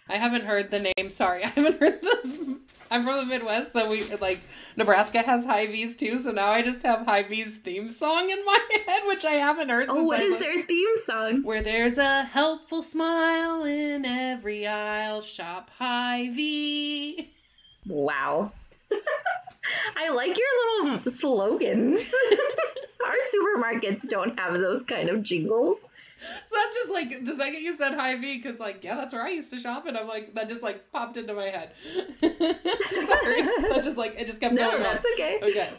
I haven't heard the name. Sorry, I haven't heard the. I'm from the Midwest, so Nebraska has Hy-Vee's too. So now I just have Hy-Vee's theme song in my head, which I haven't heard Oh, since what is their theme song? Where there's a helpful smile in every aisle, shop Hy-Vee. Wow. I like your little slogans. Our supermarkets don't have those kind of jingles. So that's just like, the second you said Hy-Vee, because yeah, that's where I used to shop, and I'm like, that just popped into my head. Sorry. That just it just kept going on. No, that's okay. Okay.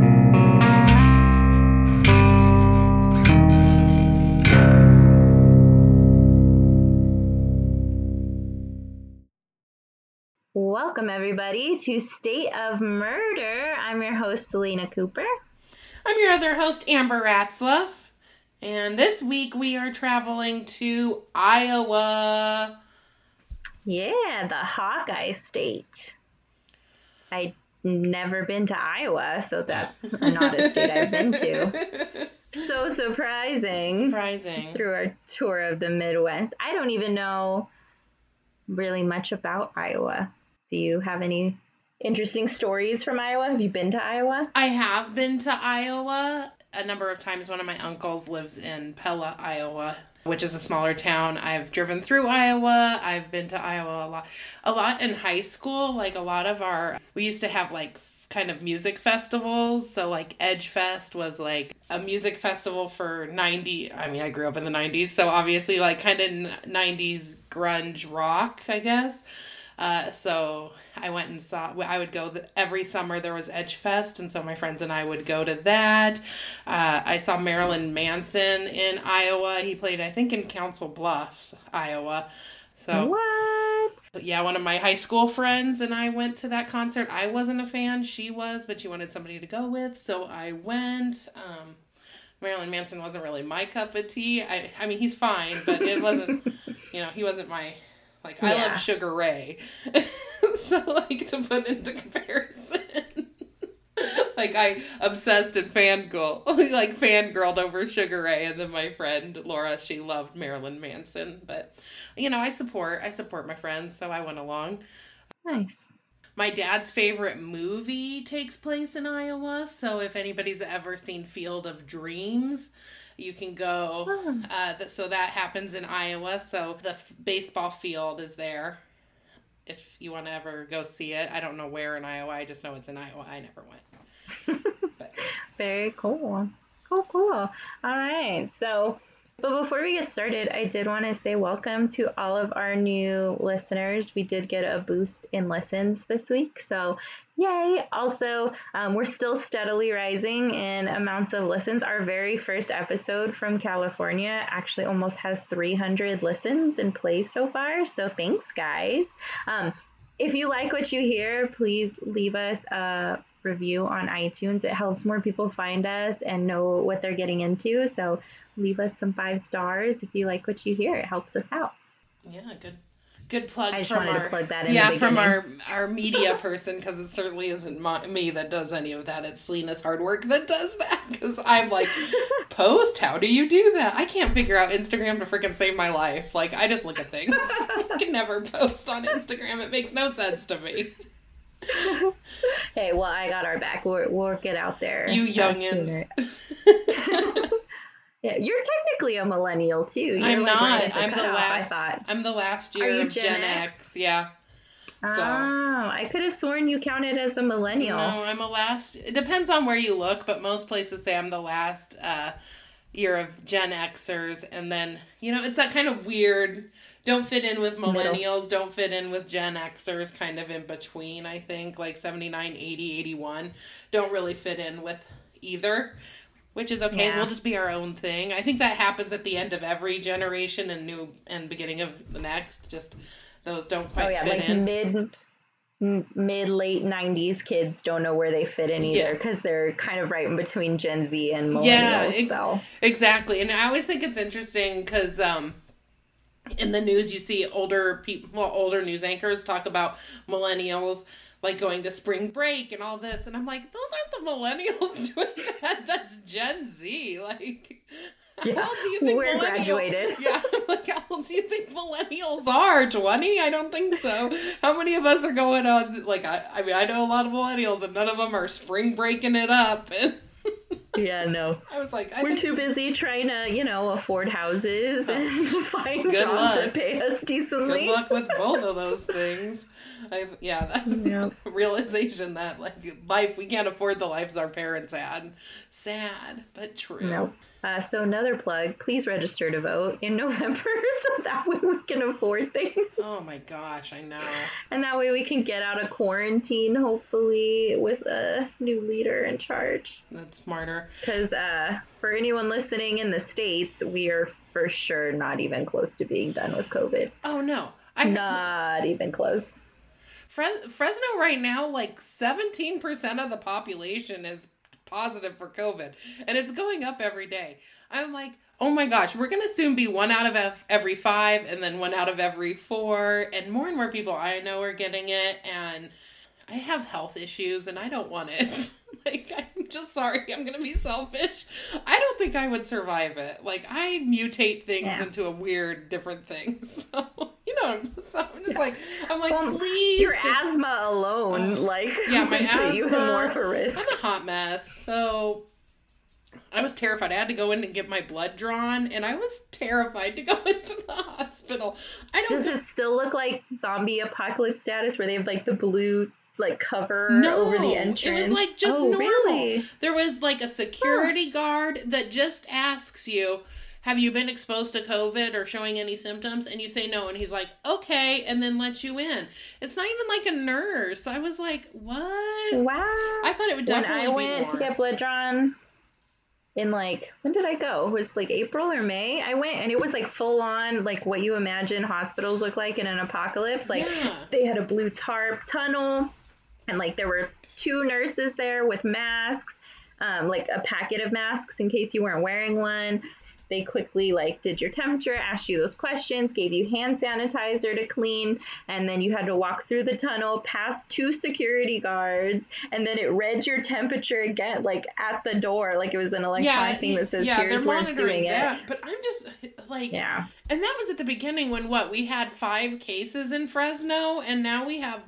Welcome, everybody, to State of Murder. I'm your host, Selena Cooper. I'm your other host, Amber Ratzlaff. And this week we are traveling to Iowa. Yeah, the Hawkeye State. I've never been to Iowa, so that's not a state I've been to. So surprising. Through our tour of the Midwest. I don't even know really much about Iowa. Do you have any interesting stories from Iowa? Have you been to Iowa? I have been to Iowa a number of times. One of my uncles lives in Pella, Iowa, which is a smaller town. I've driven through Iowa. I've been to Iowa a lot in high school. We used to have kind of music festivals. So Edge Fest was a music festival for I grew up in the 90s. So obviously kind of 90s grunge rock, I guess. So I went and I would go every summer. There was Edge Fest, and so my friends and I would go to that. I saw Marilyn Manson in Iowa. He played, I think, in Council Bluffs, Iowa. So what? Yeah, one of my high school friends and I went to that concert. I wasn't a fan. She was, but she wanted somebody to go with, so I went. Marilyn Manson wasn't really my cup of tea. I mean, he's fine, but it wasn't, he wasn't my... I love Sugar Ray. So, to put into comparison. I obsessed and fangirled over Sugar Ray. And then my friend, Laura, she loved Marilyn Manson. But, I support my friends, so I went along. Nice. My dad's favorite movie takes place in Iowa. So if anybody's ever seen Field of Dreams... You can go, so that happens in Iowa, so the baseball field is there if you want to ever go see it. I don't know where in Iowa, I just know it's in Iowa. I never went. But. Very cool. Cool. All right, but before we get started, I did want to say welcome to all of our new listeners. We did get a boost in listens this week, so yay. Also, we're still steadily rising in amounts of listens. Our very first episode from California actually almost has 300 listens and plays so far, so thanks, guys. If you like what you hear, please leave us a review on iTunes. It helps more people find us and know what they're getting into, so leave us some 5 stars if you like what you hear. It helps us out. Yeah, good plug. I just wanted to plug that in the beginning. From our media person, because it certainly isn't me that does any of that. It's Selena's hard work that does that, because I'm post? How do you do that? I can't figure out Instagram to freaking save my life. I just look at things. I can never post on Instagram. It makes no sense to me. Hey, well, I got our back. We'll get out there. You youngins. Yeah, you're technically a millennial too. I'm not. I'm the last. I'm the last year of Gen X. Yeah. So. Oh, I could have sworn you counted as a millennial. No, I'm a last. It depends on where you look, but most places say I'm the last year of Gen Xers, and then it's that kind of weird. Don't fit in with millennials. Don't fit in with Gen Xers. Kind of in between. I think 79, 80, 81. Don't really fit in with either. Which is okay. Yeah. We'll just be our own thing. I think that happens at the end of every generation and beginning of the next. Just those don't quite fit in. Mid late 90s kids don't know where they fit in either, because they're kind of right in between Gen Z and millennials. Yeah, exactly. And I always think it's interesting because in the news you see older news anchors talk about millennials going to spring break and all this. And I'm like, those aren't the millennials doing that. That's Gen Z. Yeah, How old do you think we're graduated. Yeah, like, how old do you think millennials are? 20? I don't think so. How many of us are going on, like, I mean, I know a lot of millennials, and none of them are spring breaking it up, and Yeah, no. I was like, We're too busy trying to, afford houses and find Good jobs luck. that pay us decently. Good luck with both of those things. Yep. Realization that, like, life, we can't afford the lives our parents had. Sad, but true. Nope. So another plug, please register to vote in November so that way we can afford things. Oh my gosh, I know. And that way we can get out of quarantine, hopefully, with a new leader in charge. That's smarter. Because for anyone listening in the States, we are for sure not even close to being done with COVID. Oh no. Not even close. Fresno right now, like 17% of the population is positive for COVID, and it's going up every day. I'm like, oh my gosh, we're going to soon be 1 out of every 5, and then 1 out of every 4, and more people I know are getting it, and I have health issues, and I don't want it. Like, I'm just sorry, I'm going to be selfish. I don't think I would survive it. Like, I mutate things into a weird, different thing, so... So I'm just like, please. Your asthma alone, my asthma. You have more of a risk. I'm a hot mess, so I was terrified. I had to go in and get my blood drawn, and I was terrified to go into the hospital. Does it still look like zombie apocalypse status, where they have like the blue cover over the entrance? It was like just normal. Really? There was like a security guard that just asks you, have you been exposed to COVID or showing any symptoms? And you say no. And he's like, okay. And then lets you in. It's not even like a nurse. I was like, what? Wow. I thought it would definitely be more. When I went to get blood drawn in when did I go? It was like April or May. I went and it was like full on, like what you imagine hospitals look like in an apocalypse. They had a blue tarp tunnel and there were 2 nurses there with masks, a packet of masks in case you weren't wearing one. They quickly did your temperature, asked you those questions, gave you hand sanitizer to clean, and then you had to walk through the tunnel, past 2 security guards, and then it read your temperature again, at the door, it was an electronic thing that says, here's where it's doing it. But I'm just and that was at the beginning when we had 5 cases in Fresno, and now we have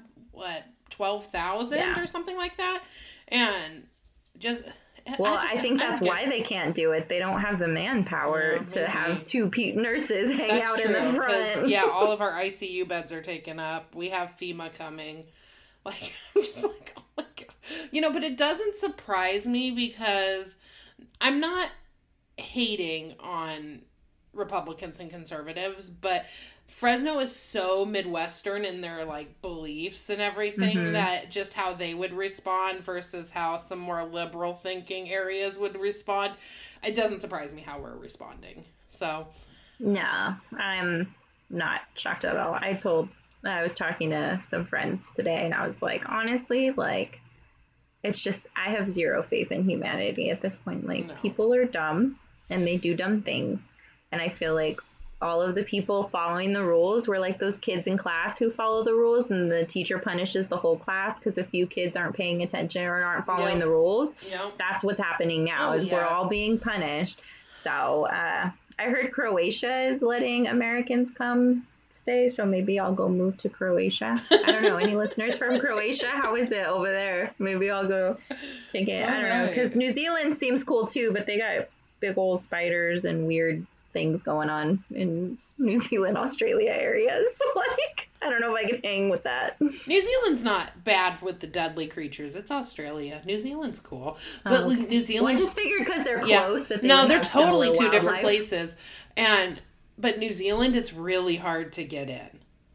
12,000 or something like that, and just. Well, I think that's why they can't do it. They don't have the manpower to have 2 nurses hang out in the front. All of our ICU beds are taken up. We have FEMA coming. I'm just like, oh my God. But it doesn't surprise me because I'm not hating on Republicans and conservatives, but Fresno is so Midwestern in their beliefs and everything that just how they would respond versus how some more liberal thinking areas would respond. It doesn't surprise me how we're responding. So no, I'm not shocked at all. I was talking to some friends today and I was like, honestly, it's just, I have zero faith in humanity at this point. People are dumb and they do dumb things. And I feel like all of the people following the rules were those kids in class who follow the rules and the teacher punishes the whole class because a few kids aren't paying attention or aren't following the rules. That's what's happening now we're all being punished. So I heard Croatia is letting Americans come stay, so maybe I'll go move to Croatia. I don't know. Any listeners from Croatia? How is it over there? Maybe I'll go take it. I don't know, because New Zealand seems cool too, but they got big old spiders and weird things going on in New Zealand, Australia areas. I don't know if I can hang with that. New Zealand's not bad with the deadly creatures. It's Australia. New Zealand's cool. But New Zealand... I just figured because they're close that they they're totally 2 different places. But New Zealand, it's really hard to get in.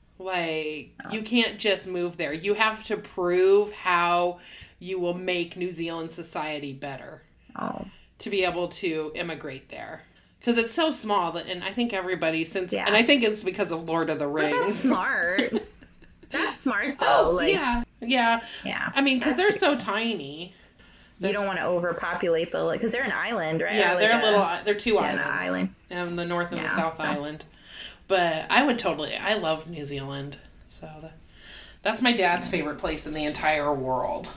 You can't just move there. You have to prove how you will make New Zealand society better to be able to immigrate there. Because it's so small, and I think everybody and I think it's because of Lord of the Rings. But that's smart. That's smart, though. Yeah. I mean, because they're so tiny. You don't want to overpopulate because they're an island, right? Yeah, they're 2 islands. An island. And the North and the South Island. But I love New Zealand. So that's my dad's favorite place in the entire world.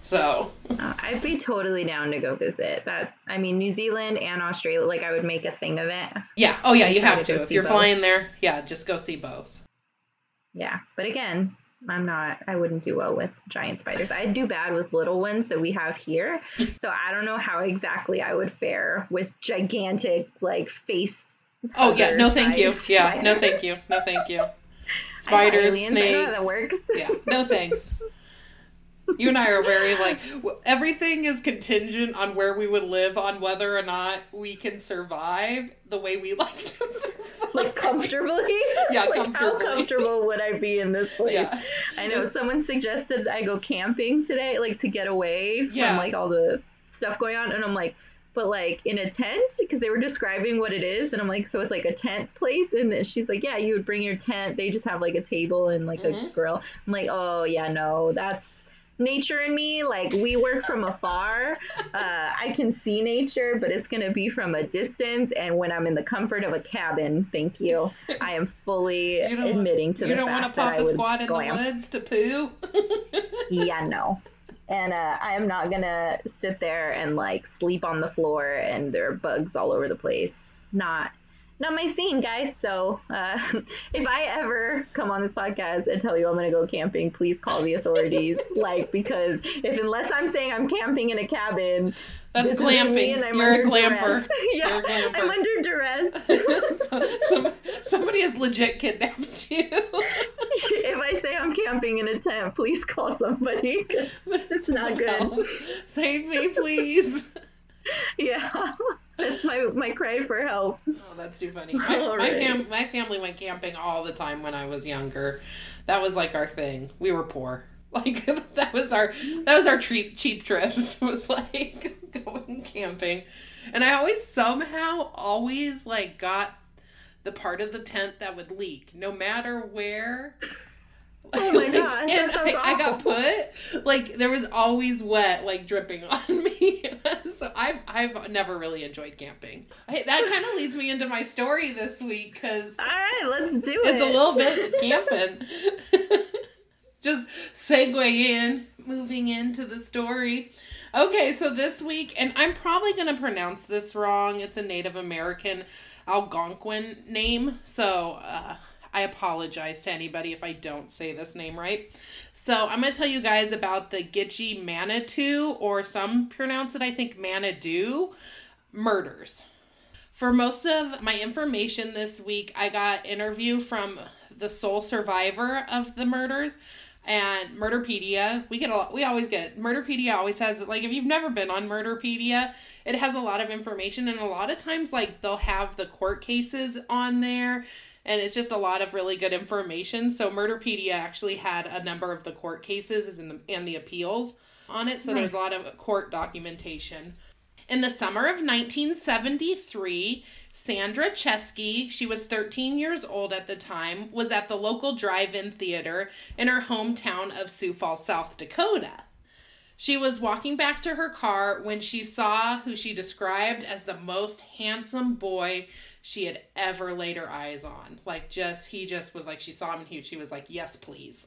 So I'd be totally down to go visit that. I mean, New Zealand and Australia, like I would make a thing of it. yeah. Oh yeah, And you try have to to. go If see you're both. flying there, yeah, just go see both. Yeah. But again, I wouldn't do well with giant spiders. I'd do bad with little ones that we have here. So I don't know how exactly I would fare with gigantic, like, face. Oh yeah, no thank you. Spiders. Yeah, no thank you. No thank you. I saw Spiders, aliens. I know how that snakes. works. Yeah, no thanks. You and I are very like, everything is contingent on where we would live, on whether or not we can survive the way we like to survive. Like comfortably? Yeah, Like, comfortably. how comfortable would I be in this place? Yeah. I know someone suggested I go camping today, like to get away from Yeah. like all the stuff going on. And I'm like, but like in a tent? Because they were describing what it is. And I'm like, so it's like a tent place? And then she's like, yeah, you would bring your tent. They just have like a table and like a grill. I'm like, oh, yeah, no, that's nature and me. Like, we work from afar. I can see nature, but it's going to be from a distance. And when I'm in the comfort of a cabin, thank you, I am fully admitting to the fact that I would You don't want to pop a squat in the woods to poo? Yeah, no. And I am not gonna sit there and like sleep on the floor and there are bugs all over the place. Not my scene, guys. So if I ever come on this podcast and tell you I'm gonna go camping, please call the authorities. Like, because unless I'm saying I'm camping in a cabin, That's glamping. You're a glamper. Yeah, You're a glamper. I'm under duress. Somebody has legit kidnapped you. If I say I'm camping in a tent, please call somebody. It's not good. Save me, please. Yeah, that's my cry for help. Oh, that's too funny. My family went camping all the time when I was younger. That was like our thing. We were poor. Like that was our cheap trips. Was like going camping, and I always like got the part of the tent that would leak, no matter where. Oh my gosh, and that sounds I got awful. put, like, there was always wet, like, dripping on me. So I've never really enjoyed camping. That kind of leads me into my story this week, because All right, let's do it. it's a little bit camping. Just segue moving into the story. Okay, so this week, and I'm probably going to pronounce this wrong. It's a Native American Algonquin name, so I apologize to anybody if I don't say this name right. So I'm going to tell you guys about the Gitche Manitou, or some pronounce it, I think, Manitou, murders. For most of my information this week, I got interview from the sole survivor of the murders, and Murderpedia. We always get Murderpedia always has, like, if you've never been on Murderpedia, it has a lot of information, and a lot of times, like, they'll have the court cases on there, and it's just a lot of really good information. So Murderpedia actually had a number of the court cases and the appeals on it, so Nice. There's a lot of court documentation. In the summer of 1973, Sandra Chesky, she was 13 years old at the time, was at the local drive-in theater in her hometown of Sioux Falls, South Dakota. She was walking back to her car when she saw who she described as the most handsome boy she had ever laid her eyes on. He just was like, she saw him and she was like, yes, please.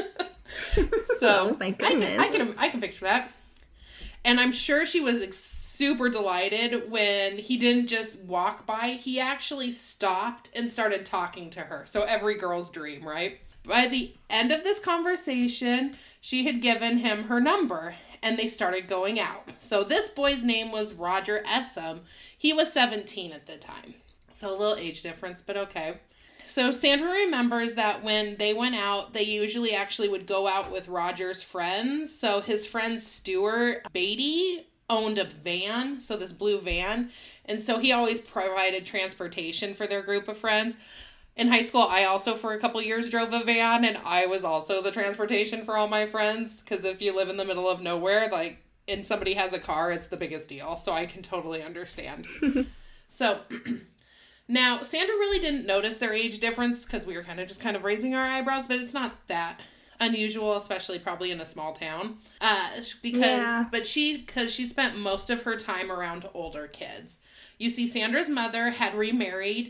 So, Oh my goodness. I can picture that. And I'm sure she was super delighted when he didn't just walk by. He actually stopped and started talking to her. So every girl's dream, right? By the end of this conversation, she had given him her number and they started going out. So this boy's name was Roger Essam. He was 17 at the time. So a little age difference, but okay. So Sandra remembers that when they went out, they usually actually would go out with Roger's friends. So his friend Stuart Beatty owned a van, so this blue van. And so he always provided transportation for their group of friends. In high school, I also for a couple years drove a van, and I was also the transportation for all my friends. Because if you live in the middle of nowhere, like, and somebody has a car, it's the biggest deal. So I can totally understand. So... Now, Sandra really didn't notice their age difference because we were kind of raising our eyebrows, but it's not that unusual, especially probably in a small town. Because she spent most of her time around older kids. You see, Sandra's mother had remarried,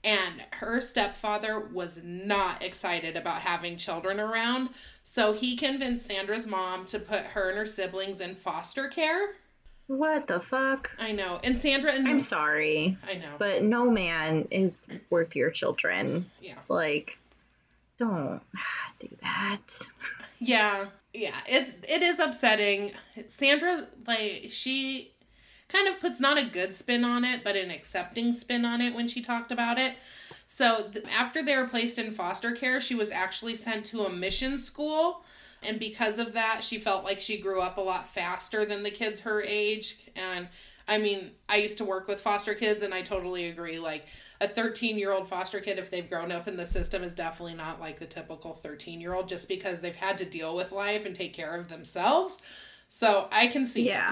And her stepfather was not excited about having children around. So he convinced Sandra's mom to put her and her siblings in foster care. What the fuck? I know. And Sandra and I'm sorry. I know. But no man is worth your children. Yeah. Like, don't do that. Yeah. Yeah. It is upsetting. Sandra, like, she kind of puts not a good spin on it, but an accepting spin on it when she talked about it. So after they were placed in foster care, she was actually sent to a mission school. And because of that, she felt like she grew up a lot faster than the kids her age. And I mean, I used to work with foster kids, and I totally agree. Like, a 13-year-old foster kid, if they've grown up in the system, is definitely not like the typical 13-year-old, just because they've had to deal with life and take care of themselves. So I can see it.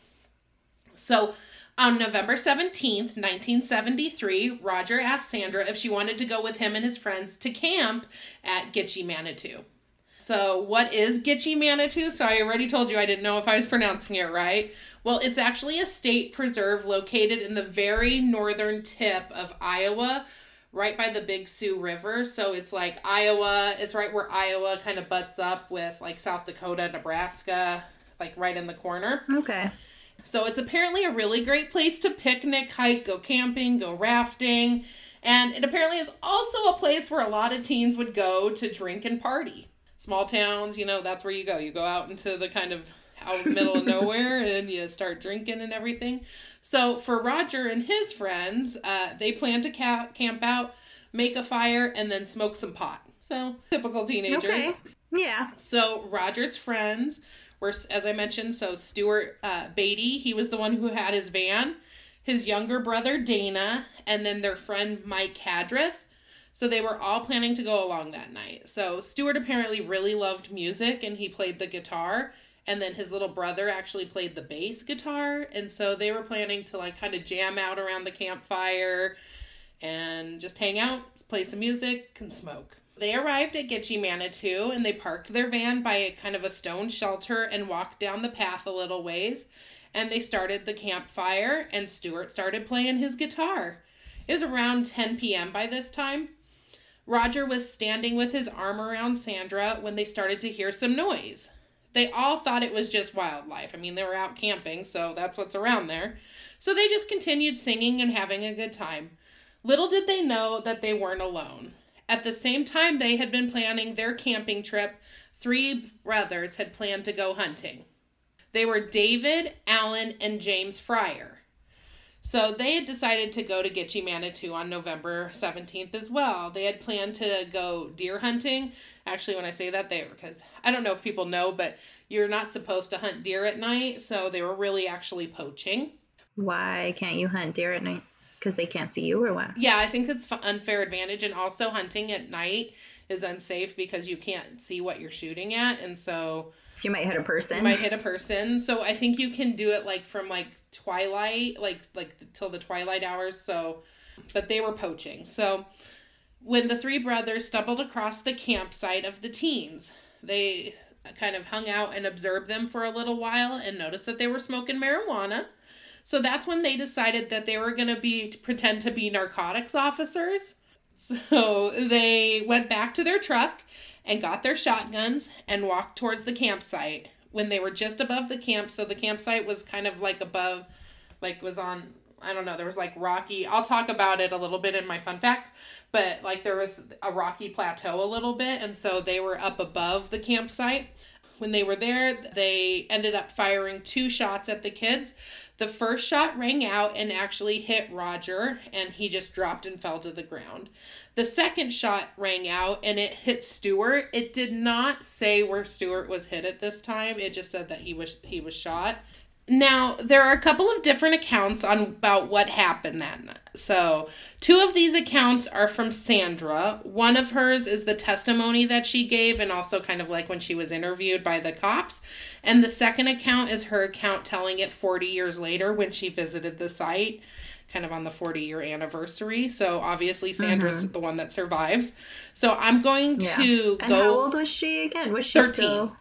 So on November 17th, 1973, Roger asked Sandra if she wanted to go with him and his friends to camp at Gitche Manitou. So what is Gitche Manitou? So I already told you I didn't know if I was pronouncing it right. Well, it's actually a state preserve located in the very northern tip of Iowa, right by the Big Sioux River. So it's like Iowa, it's right where Iowa kind of butts up with like South Dakota, Nebraska, like right in the corner. Okay. So it's apparently a really great place to picnic, hike, go camping, go rafting. And it apparently is also a place where a lot of teens would go to drink and party. Small towns, you know, that's where you go. You go out into the kind of out in the middle of nowhere and you start drinking and everything. So for Roger and his friends, they plan to camp out, make a fire, and then smoke some pot. So typical teenagers. Okay. Yeah. So Roger's friends were, as I mentioned, so Stuart Beatty, he was the one who had his van, his younger brother Dana, and then their friend Mike Hadrith. So they were all planning to go along that night. So Stuart apparently really loved music, and he played the guitar. And then his little brother actually played the bass guitar. And so they were planning to like kind of jam out around the campfire and just hang out, play some music, and smoke. They arrived at Gitche Manitou, and they parked their van by a kind of a stone shelter and walked down the path a little ways. And they started the campfire, and Stuart started playing his guitar. It was around 10 p.m. by this time. Roger was standing with his arm around Sandra when they started to hear some noise. They all thought it was just wildlife. I mean, they were out camping, so that's what's around there. So they just continued singing and having a good time. Little did they know that they weren't alone. At the same time they had been planning their camping trip, 3 brothers had planned to go hunting. They were David, Alan, and James Fryer. So they had decided to go to Gitche Manitou on November 17th as well. They had planned to go deer hunting. Actually, when I say that, because I don't know if people know, but you're not supposed to hunt deer at night. So they were really actually poaching. Why can't you hunt deer at night? Because they can't see you or what? Yeah, I think that's unfair advantage. And also hunting at night is unsafe because you can't see what you're shooting at. And so you might hit a person. You might hit a person. So I think you can do it like from like twilight, like till the twilight hours. So, but they were poaching. So when the 3 brothers stumbled across the campsite of the teens, they kind of hung out and observed them for a little while and noticed that they were smoking marijuana. So that's when they decided that they were going to pretend to be narcotics officers. So they went back to their truck and got their shotguns and walked towards the campsite when they were just above the camp. So the campsite was kind of like above, like was on, I don't know, there was like rocky. I'll talk about it a little bit in my fun facts, but like there was a rocky plateau a little bit. And so they were up above the campsite. When they were there, they ended up firing 2 shots at the kids. The first shot rang out and actually hit Roger, and he just dropped and fell to the ground. The second shot rang out and it hit Stuart. It did not say where Stuart was hit at this time. It just said that he was shot. Now, there are a couple of different accounts about what happened that night. So, 2 of these accounts are from Sandra. One of hers is the testimony that she gave and also kind of like when she was interviewed by the cops. And the second account is her account telling it 40 years later when she visited the site, kind of on the 40-year anniversary. So, obviously, Sandra's the one that survives. So, I'm going to and go... how old was she again? Was she 13. Still...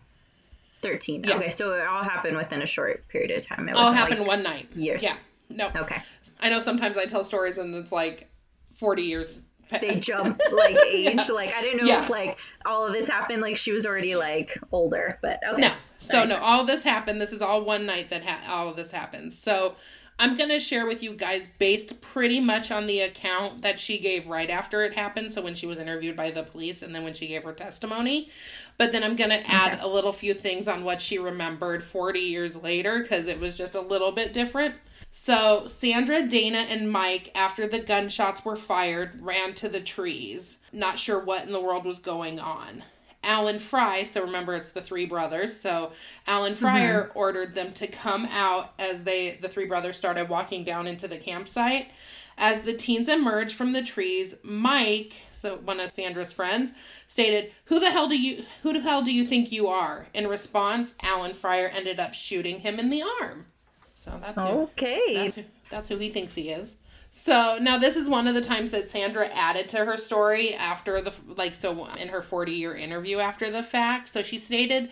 13. Yeah. Okay, so it all happened within a short period of time. It all happened like one night. Years. Yeah. No. Okay. I know sometimes I tell stories and it's like 40 years. They jump like age. Yeah. Like I didn't know if like all of this happened like she was already like older, but okay. No. So no, all of this happened. This is all one night that all of this happens. So I'm going to share with you guys based pretty much on the account that she gave right after it happened. So when she was interviewed by the police and then when she gave her testimony. But then I'm going to add a little few things on what she remembered 40 years later because it was just a little bit different. So Sandra, Dana, and Mike, after the gunshots were fired, ran to the trees. Not sure what in the world was going on. Alan Fry, so remember it's the three brothers, so Alan Fryer ordered them to come out as the three brothers started walking down into the campsite. As the teens emerged from the trees, Mike, so one of Sandra's friends, stated, "Who the hell do you think you are?" In response, Alan Fryer ended up shooting him in the arm. So that's who he thinks he is. So now this is one of the times that Sandra added to her story after in her 40-year interview after the fact. So she stated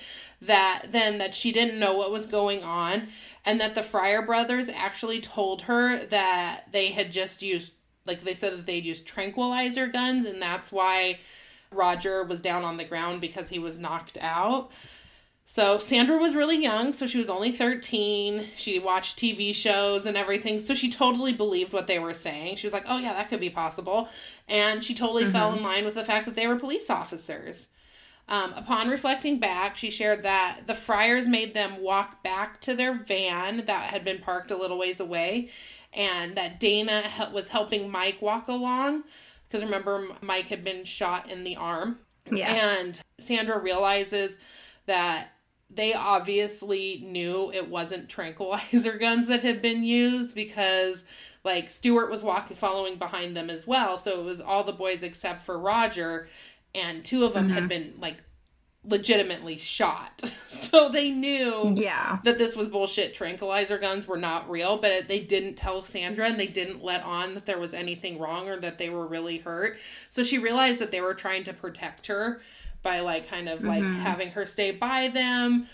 that she didn't know what was going on and that the Fryer brothers actually told her that they had just used, they said that they'd used tranquilizer guns and that's why Roger was down on the ground because he was knocked out. So Sandra was really young, so she was only 13. She watched TV shows and everything, so she totally believed what they were saying. She was like, oh yeah, that could be possible. And she totally fell in line with the fact that they were police officers. Upon reflecting back, she shared that the Fryers made them walk back to their van that had been parked a little ways away, and that Dana was helping Mike walk along, because remember, Mike had been shot in the arm. Yeah. And Sandra realizes that they obviously knew it wasn't tranquilizer guns that had been used because, Stuart was following behind them as well. So it was all the boys except for Roger, and two of them had been, legitimately shot. So they knew that this was bullshit. Tranquilizer guns were not real, but they didn't tell Sandra and they didn't let on that there was anything wrong or that they were really hurt. So she realized that they were trying to protect her by having her stay by them.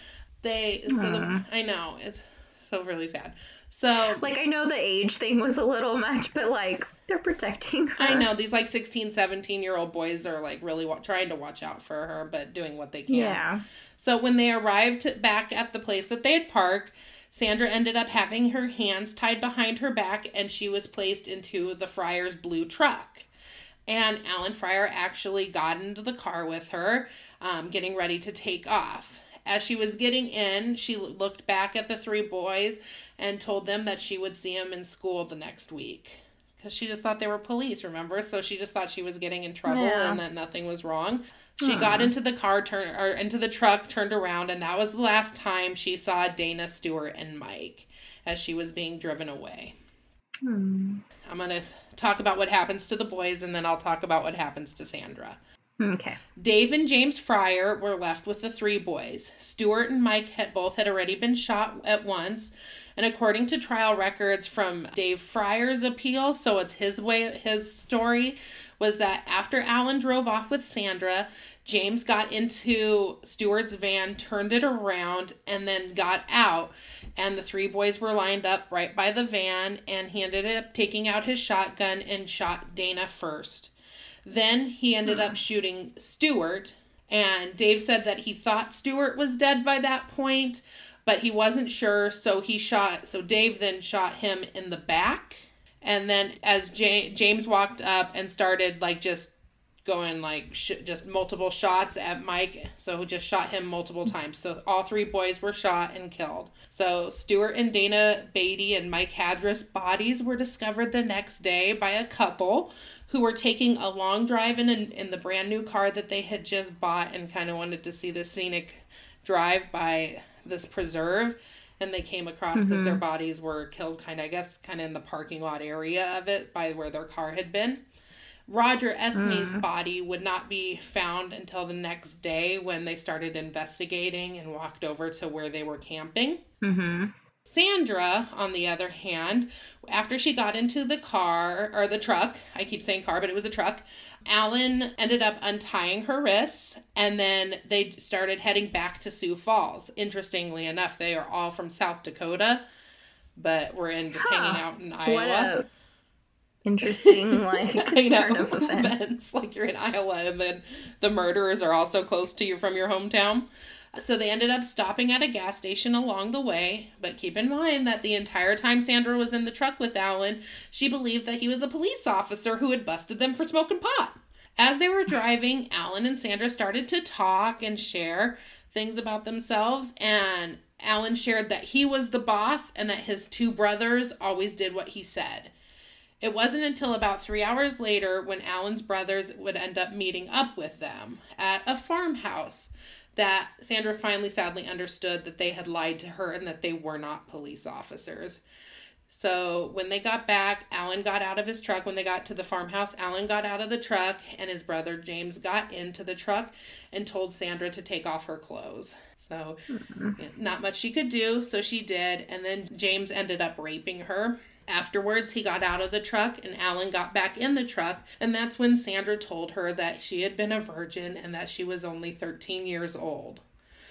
I know, it's so really sad. So I know the age thing was a little much, but they're protecting her. I know these 16, 17-year-old boys are really trying to watch out for her, but doing what they can. Yeah. So when they arrived back at the place that they had parked, Sandra ended up having her hands tied behind her back and she was placed into the Fryers' blue truck. And Alan Fryer actually got into the car with her, getting ready to take off. As she was getting in, she looked back at the three boys and told them that she would see them in school the next week. Because she just thought they were police, remember? So she just thought she was getting in trouble and that nothing was wrong. She got into the car, into the truck, turned around, and that was the last time she saw Dana, Stuart, and Mike as she was being driven away. I'm going to talk about what happens to the boys, and then I'll talk about what happens to Sandra. Okay. Dave and James Fryer were left with the three boys. Stuart and Mike had already been shot at once, and according to trial records from Dave Fryer's appeal, so it's his story, was that after Alan drove off with Sandra, James got into Stuart's van, turned it around, and then got out. And the three boys were lined up right by the van, and he ended up taking out his shotgun and shot Dana first. Then he ended up shooting Stuart, and Dave said that he thought Stuart was dead by that point, but he wasn't sure, so Dave then shot him in the back. And then as James walked up and started just going just multiple shots at Mike, so just shot him multiple times. So all three boys were shot and killed. So Stuart and Dana Beatty and Mike Hadris' bodies were discovered the next day by a couple who were taking a long drive in the brand new car that they had just bought and kind of wanted to see the scenic drive by this preserve. And they came across because their bodies were killed kind of in the parking lot area of it by where their car had been. Roger Esme's body would not be found until the next day when they started investigating and walked over to where they were camping. Sandra, on the other hand, after she got into the car, or the truck, I keep saying car, but it was a truck, Alan ended up untying her wrists, and then they started heading back to Sioux Falls. Interestingly enough, they are all from South Dakota, but we're just hanging out in Iowa. interesting, like, I know, turn of events. events, like you're in Iowa and then the murderers are also close to you from your hometown. So they ended up stopping at a gas station along the way, but keep in mind that the entire time Sandra was in the truck with Alan, she believed that he was a police officer who had busted them for smoking pot. As they were driving, Alan and Sandra started to talk and share things about themselves, and Alan shared that he was the boss and that his two brothers always did what he said. It wasn't until about 3 hours later when Alan's brothers would end up meeting up with them at a farmhouse that Sandra finally sadly understood that they had lied to her and that they were not police officers. So when they got back, Alan got out of his truck. When they got to the farmhouse, Alan got out of the truck and his brother James got into the truck and told Sandra to take off her clothes. So not much she could do, so she did. And then James ended up raping her. Afterwards, he got out of the truck and Alan got back in the truck. And that's when Sandra told her that she had been a virgin and that she was only 13 years old.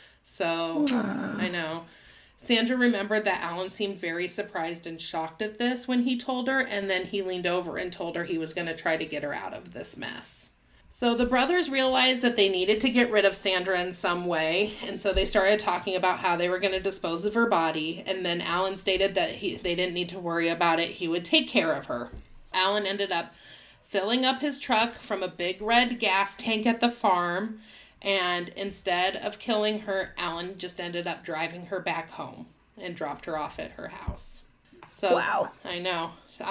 So, I know. Sandra remembered that Alan seemed very surprised and shocked at this when he told her, and then he leaned over and told her he was going to try to get her out of this mess. So the brothers realized that they needed to get rid of Sandra in some way, and so they started talking about how they were going to dispose of her body, and then Alan stated that they didn't need to worry about it, he would take care of her. Alan ended up filling up his truck from a big red gas tank at the farm, and instead of killing her, Alan just ended up driving her back home and dropped her off at her house. So, wow. I know.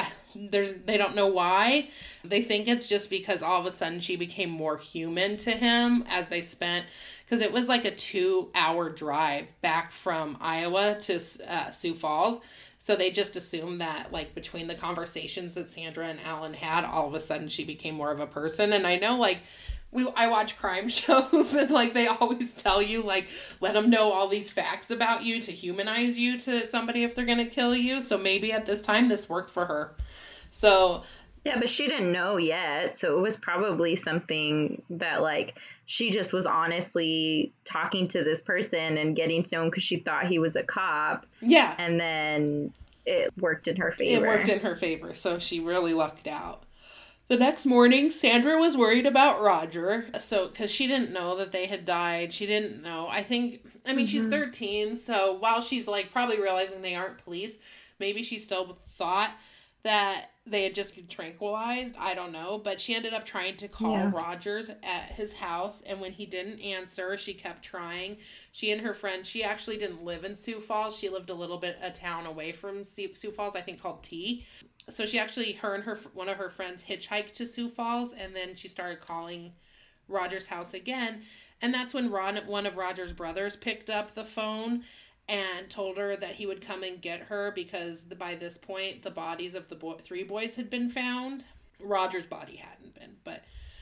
They don't know why. They think it's just because all of a sudden she became more human to him as they spent, because it was like a 2-hour drive back from Iowa to Sioux Falls. So they just assumed that, like, between the conversations that Sandra and Alan had, all of a sudden she became more of a person. And I know, like, I watch crime shows and, like, they always tell you, like, let them know all these facts about you to humanize you to somebody if they're going to kill you. So maybe at this time this worked for her. So yeah, but she didn't know yet. So it was probably something that, like, she just was honestly talking to this person and getting to know him because she thought he was a cop. Yeah. And then it worked in her favor. It worked in her favor. So she really lucked out. The next morning, Sandra was worried about Roger. So, because she didn't know that they had died. She didn't know. She's 13. So while she's, like, probably realizing they aren't police, maybe she still thought that they had just been tranquilized. I don't know. But she ended up trying to call Rogers at his house. And when he didn't answer, she kept trying. She and her friend, she actually didn't live in Sioux Falls. She lived a little bit a town away from Sioux Falls, I think called T. So she actually, her and one of her friends hitchhiked to Sioux Falls. And then she started calling Roger's house again. And that's when one of Roger's brothers picked up the phone and told her that he would come and get her because by this point, the bodies of the 3 boys had been found. Roger's body hadn't been. But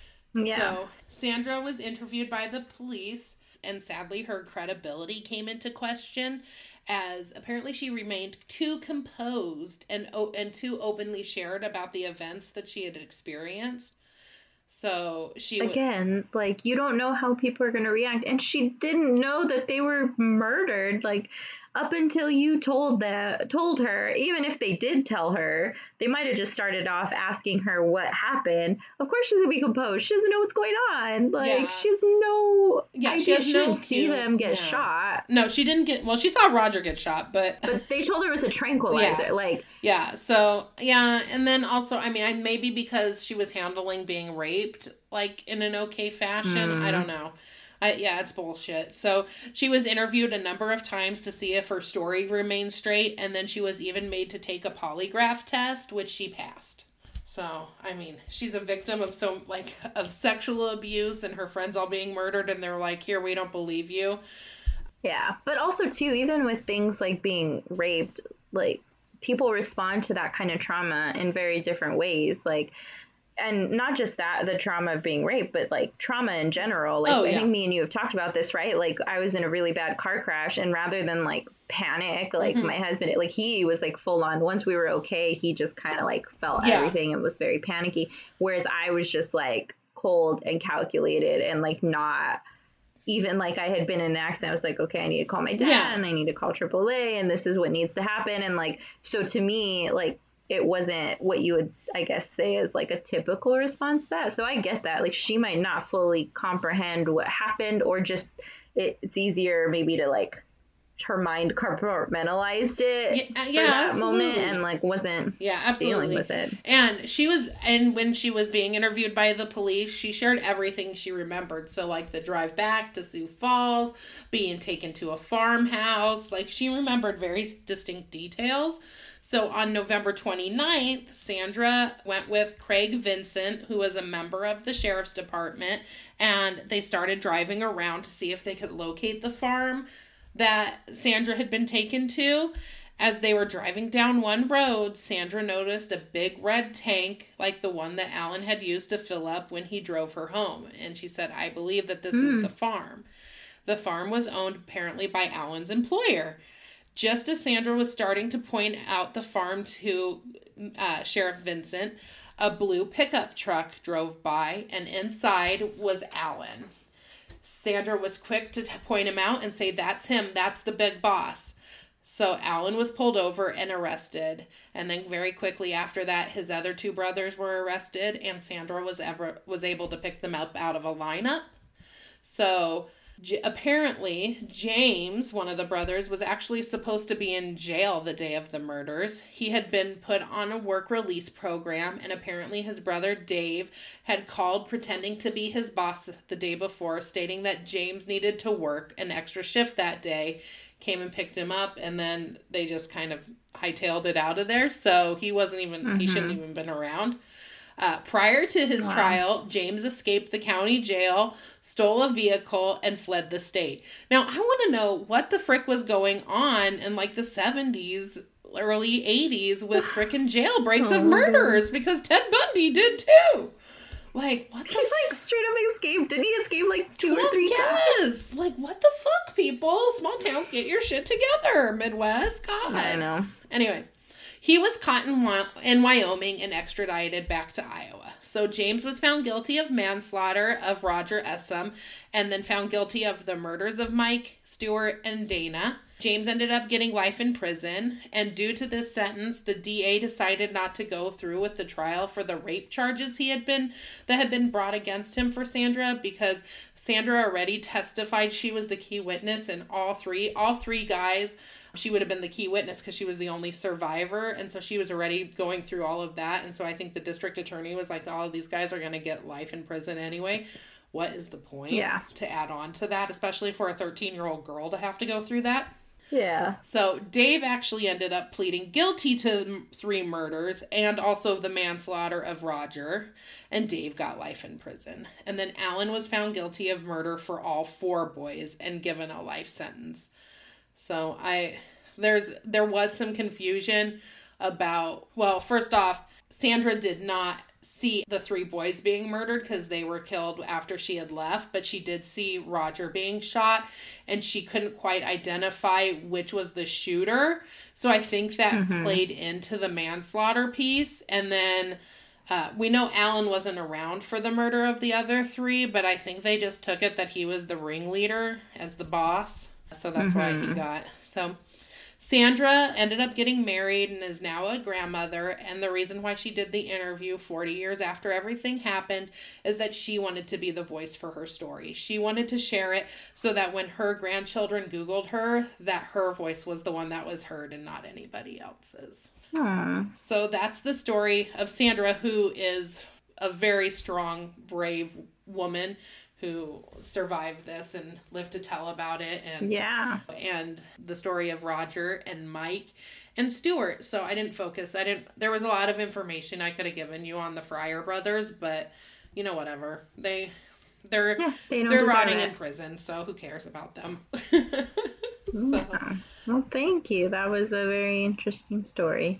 So Sandra was interviewed by the police, and sadly her credibility came into question, as apparently she remained too composed and too openly shared about the events that she had experienced. So she again, like, you don't know how people are going to react, and she didn't know that they were murdered. Like, up until you told her, even if they did tell her, they might have just started off asking her what happened. Of course she's gonna be composed. She doesn't know what's going on. Like, she has no idea. She has no see them get shot. No, she didn't get. Well, she saw Roger get shot, but they told her it was a tranquilizer. And then also, maybe because she was handling being raped, like, in an okay fashion. I don't know. It's bullshit. So she was interviewed a number of times to see if her story remained straight, and then she was even made to take a polygraph test, which she passed. So, she's a victim of of sexual abuse, and her friends all being murdered, and they're like, here, we don't believe you. Yeah, but also, too, even with things like being raped, like, people respond to that kind of trauma in very different ways. Like, and not just that, the trauma of being raped, but, like, trauma in general. Like, I think me and you have talked about this, right? Like, I was in a really bad car crash, and rather than, like, panic, like, my husband, like, he was, like, full on. Once we were okay, he just kind of, like, felt everything and was very panicky. Whereas I was just, like, cold and calculated and, like, not even, like, I had been in an accident. I was like, okay, I need to call my dad and I need to call AAA, and this is what needs to happen. And, like, so to me, like, it wasn't what you would, I guess, say is like a typical response to that. So I get that. Like, she might not fully comprehend what happened, or just it's easier maybe to like her mind compartmentalized it for that absolutely. moment and like wasn't absolutely. dealing with it. And when she was being interviewed by the police, she shared everything she remembered. So like the drive back to Sioux Falls, being taken to a farmhouse, like she remembered very distinct details. So on November 29th, Sandra went with Craig Vincent, who was a member of the sheriff's department, and they started driving around to see if they could locate the farm that Sandra had been taken to. As they were driving down one road, Sandra noticed a big red tank like the one that Alan had used to fill up when he drove her home. And she said, I believe that this is the farm. The farm was owned apparently by Alan's employer. Just as Sandra was starting to point out the farm to Sheriff Vincent, a blue pickup truck drove by, and inside was Alan. Sandra was quick to point him out and say, that's him, that's the big boss. So Alan was pulled over and arrested. And then very quickly after that, his other two brothers were arrested, and Sandra was able to pick them up out of a lineup. So apparently, James, one of the brothers, was actually supposed to be in jail the day of the murders. He had been put on a work release program, and apparently his brother Dave had called pretending to be his boss the day before, stating that James needed to work an extra shift that day, came and picked him up, and then they just kind of hightailed it out of there. So he wasn't even, he shouldn't even been around. Prior to his trial, James escaped the county jail, stole a vehicle, and fled the state. Now, I want to know what the frick was going on in like the 70s, early 80s with frickin' jailbreaks of murderers, because Ted Bundy did too. Like, what the like straight up escaped. Didn't he escape like 2 or 3 times? Yes. Like, what the fuck, people? Small towns, get your shit together, Midwest. God. I know. Anyway. He was caught in Wyoming and extradited back to Iowa. So James was found guilty of manslaughter of Roger Essam, and then found guilty of the murders of Mike, Stuart, and Dana. James ended up getting life in prison, and due to this sentence, the DA decided not to go through with the trial for the rape charges that had been brought against him for Sandra, because Sandra already testified she was the key witness, and all three guys, she would have been the key witness because she was the only survivor. And so she was already going through all of that. And so I think the district attorney was like, all of these guys are going to get life in prison anyway. What is the point to add on to that, especially for a 13-year-old girl to have to go through that? Yeah. So Dave actually ended up pleading guilty to 3 murders and also the manslaughter of Roger. And Dave got life in prison. And then Alan was found guilty of murder for all 4 boys and given a life sentence. So there was some confusion about, well, first off, Sandra did not see the 3 boys being murdered because they were killed after she had left, but she did see Roger being shot, and she couldn't quite identify which was the shooter. So I think that played into the manslaughter piece. And then we know Alan wasn't around for the murder of the other 3, but I think they just took it that he was the ringleader as the boss. So that's why he got. So Sandra ended up getting married and is now a grandmother. And the reason why she did the interview 40 years after everything happened is that she wanted to be the voice for her story. She wanted to share it so that when her grandchildren Googled her, that her voice was the one that was heard and not anybody else's. So that's the story of Sandra, who is a very strong, brave woman who survived this and lived to tell about it. And the story of Roger and Mike and Stuart. So there was a lot of information I could have given you on the Fryer brothers, but whatever. They're rotting in prison, so who cares about them? Yeah. Well, thank you. That was a very interesting story.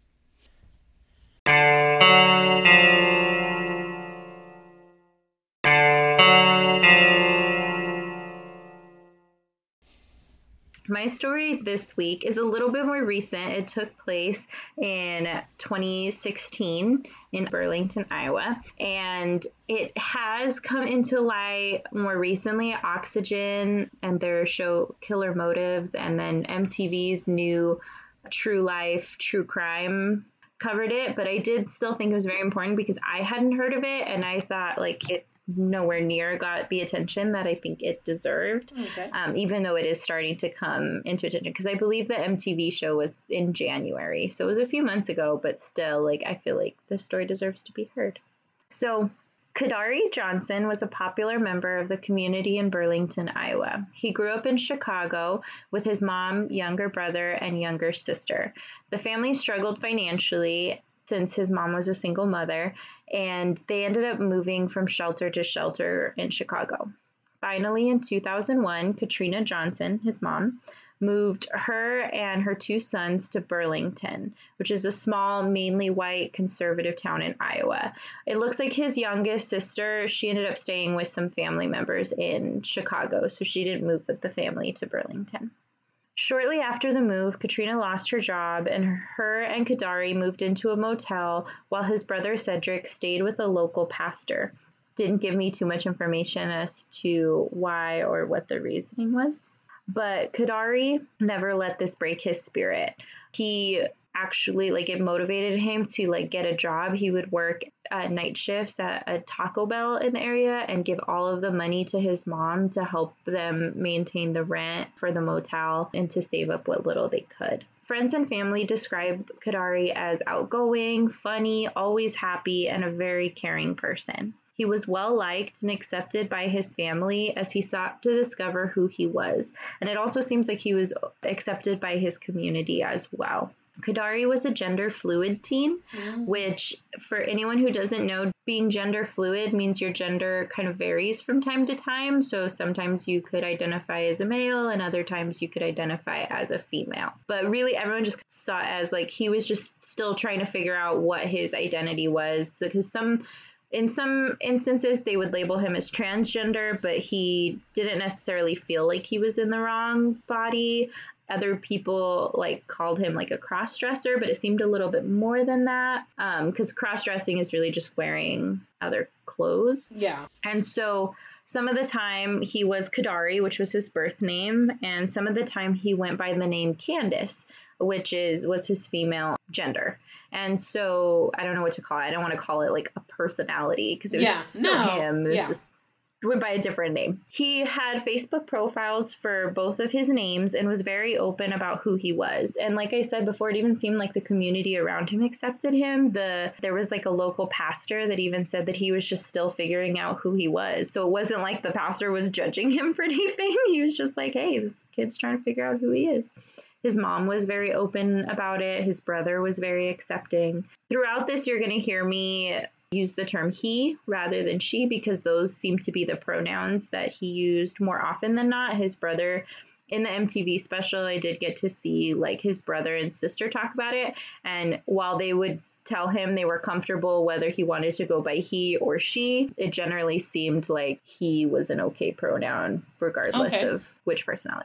My story this week is a little bit more recent. It took place in 2016 in Burlington, Iowa, and it has come into light more recently. Oxygen and their show Killer Motives, and then MTV's new true life, true crime covered it, but I did still think it was very important because I hadn't heard of it, and I thought like it nowhere near got the attention that I think it deserved, Okay. even though it is starting to come into attention, because I believe the MTV show was in January, so it was a few months ago, but still, like, I feel like the story deserves to be heard. So Kadari Johnson was a popular member of the community in Burlington, Iowa. He grew up in Chicago with his mom, younger brother, and younger sister. The family struggled financially since his mom was a single mother, and they ended up moving from shelter to shelter in Chicago. Finally, in 2001, Katrina Johnson, his mom, moved her and her two sons to Burlington, which is a small, mainly white, conservative town in Iowa. It looks like his youngest sister, she ended up staying with some family members in Chicago, so she didn't move with the family to Burlington. Shortly after the move, Katrina lost her job, and her and Kadari moved into a motel while his brother Cedric stayed with a local pastor. Didn't give me too much information as to why or what the reasoning was. But Kadari never let this break his spirit. He actually, like, it motivated him to, like, get a job. He would work night shifts at a Taco Bell in the area and give all of the money to his mom to help them maintain the rent for the motel and to save up what little they could. Friends and family describe Kadari as outgoing, funny, always happy, and a very caring person. He was well-liked and accepted by his family as he sought to discover who he was. And it also seems like he was accepted by his community as well. Kadari was a gender fluid teen, which for anyone who doesn't know, being gender fluid means your gender kind of varies from time to time. So sometimes you could identify as a male and other times you could identify as a female. But really everyone just saw it as like he was just still trying to figure out what his identity was. Because in some instances, they would label him as transgender, but he didn't necessarily feel like he was in the wrong body. Other people like called him like a cross-dresser, but it seemed a little bit more than that, because cross-dressing is really just wearing other clothes. Yeah. And so some of the time he was Kadari, which was his birth name, and some of the time he went by the name Candace, which was his female gender. And so I don't know what to call it. I don't want to call it like a personality because it was still him. It was just went by a different name. He had Facebook profiles for both of his names and was very open about who he was. And like I said before, it even seemed like the community around him accepted him. There was like a local pastor that even said that he was just still figuring out who he was. So it wasn't like the pastor was judging him for anything. He was just like, hey, this kid's trying to figure out who he is. His mom was very open about it. His brother was very accepting. Throughout this, you're going to hear me use the term he rather than she because those seem to be the pronouns that he used more often than not. His brother, in the MTV special, I did get to see like his brother and sister talk about it. And while they would tell him they were comfortable whether he wanted to go by he or she, it generally seemed like he was an okay pronoun regardless of which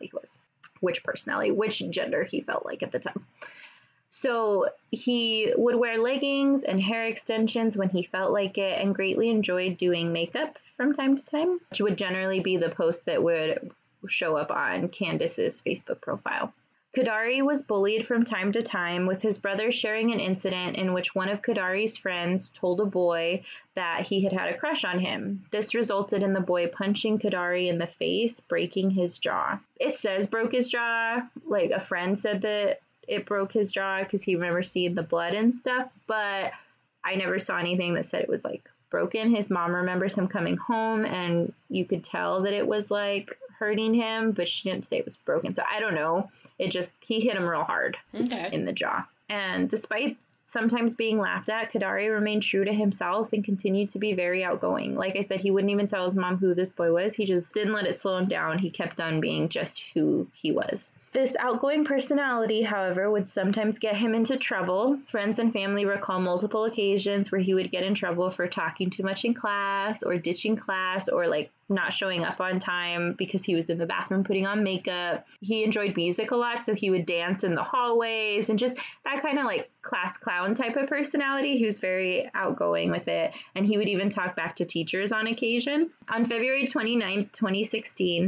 gender he felt like at the time. So he would wear leggings and hair extensions when he felt like it and greatly enjoyed doing makeup from time to time, which would generally be the post that would show up on Candace's Facebook profile. Kadari was bullied from time to time, with his brother sharing an incident in which one of Kadari's friends told a boy that he had a crush on him. This resulted in the boy punching Kadari in the face, breaking his jaw. It says broke his jaw, like a friend said that it broke his jaw because he remembers seeing the blood and stuff, but I never saw anything that said it was like broken. His mom remembers him coming home and you could tell that it was like hurting him, but she didn't say it was broken. So I don't know. He hit him real hard in the jaw. And despite sometimes being laughed at, Kadari remained true to himself and continued to be very outgoing. Like I said, he wouldn't even tell his mom who this boy was. He just didn't let it slow him down. He kept on being just who he was. This outgoing personality, however, would sometimes get him into trouble. Friends and family recall multiple occasions where he would get in trouble for talking too much in class or ditching class or like not showing up on time because he was in the bathroom putting on makeup. He enjoyed music a lot, so he would dance in the hallways and just that kind of like class clown type of personality. He was very outgoing with it, and he would even talk back to teachers on occasion. On February 29th, 2016,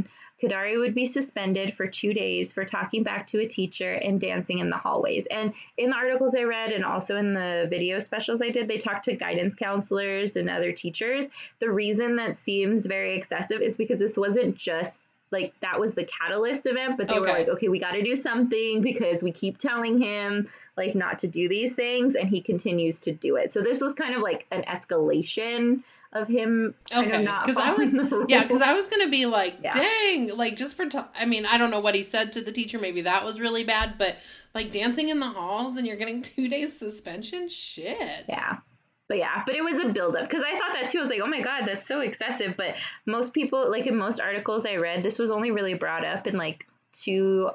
Kadari would be suspended for 2 days for talking back to a teacher and dancing in the hallways. And in the articles I read and also in the video specials I did, they talked to guidance counselors and other teachers. The reason that seems very excessive is because this wasn't just like that was the catalyst event, but they were like, okay, we got to do something because we keep telling him like not to do these things and he continues to do it. So this was kind of like an escalation of him kind of not following the rules. Yeah, because I was gonna be like, dang, like just for I mean, I don't know what he said to the teacher, maybe that was really bad, but like dancing in the halls and you're getting 2 days suspension, shit. But it was a buildup because I thought that too. I was like, oh my God, that's so excessive. But most people, like in most articles I read, this was only really brought up in like an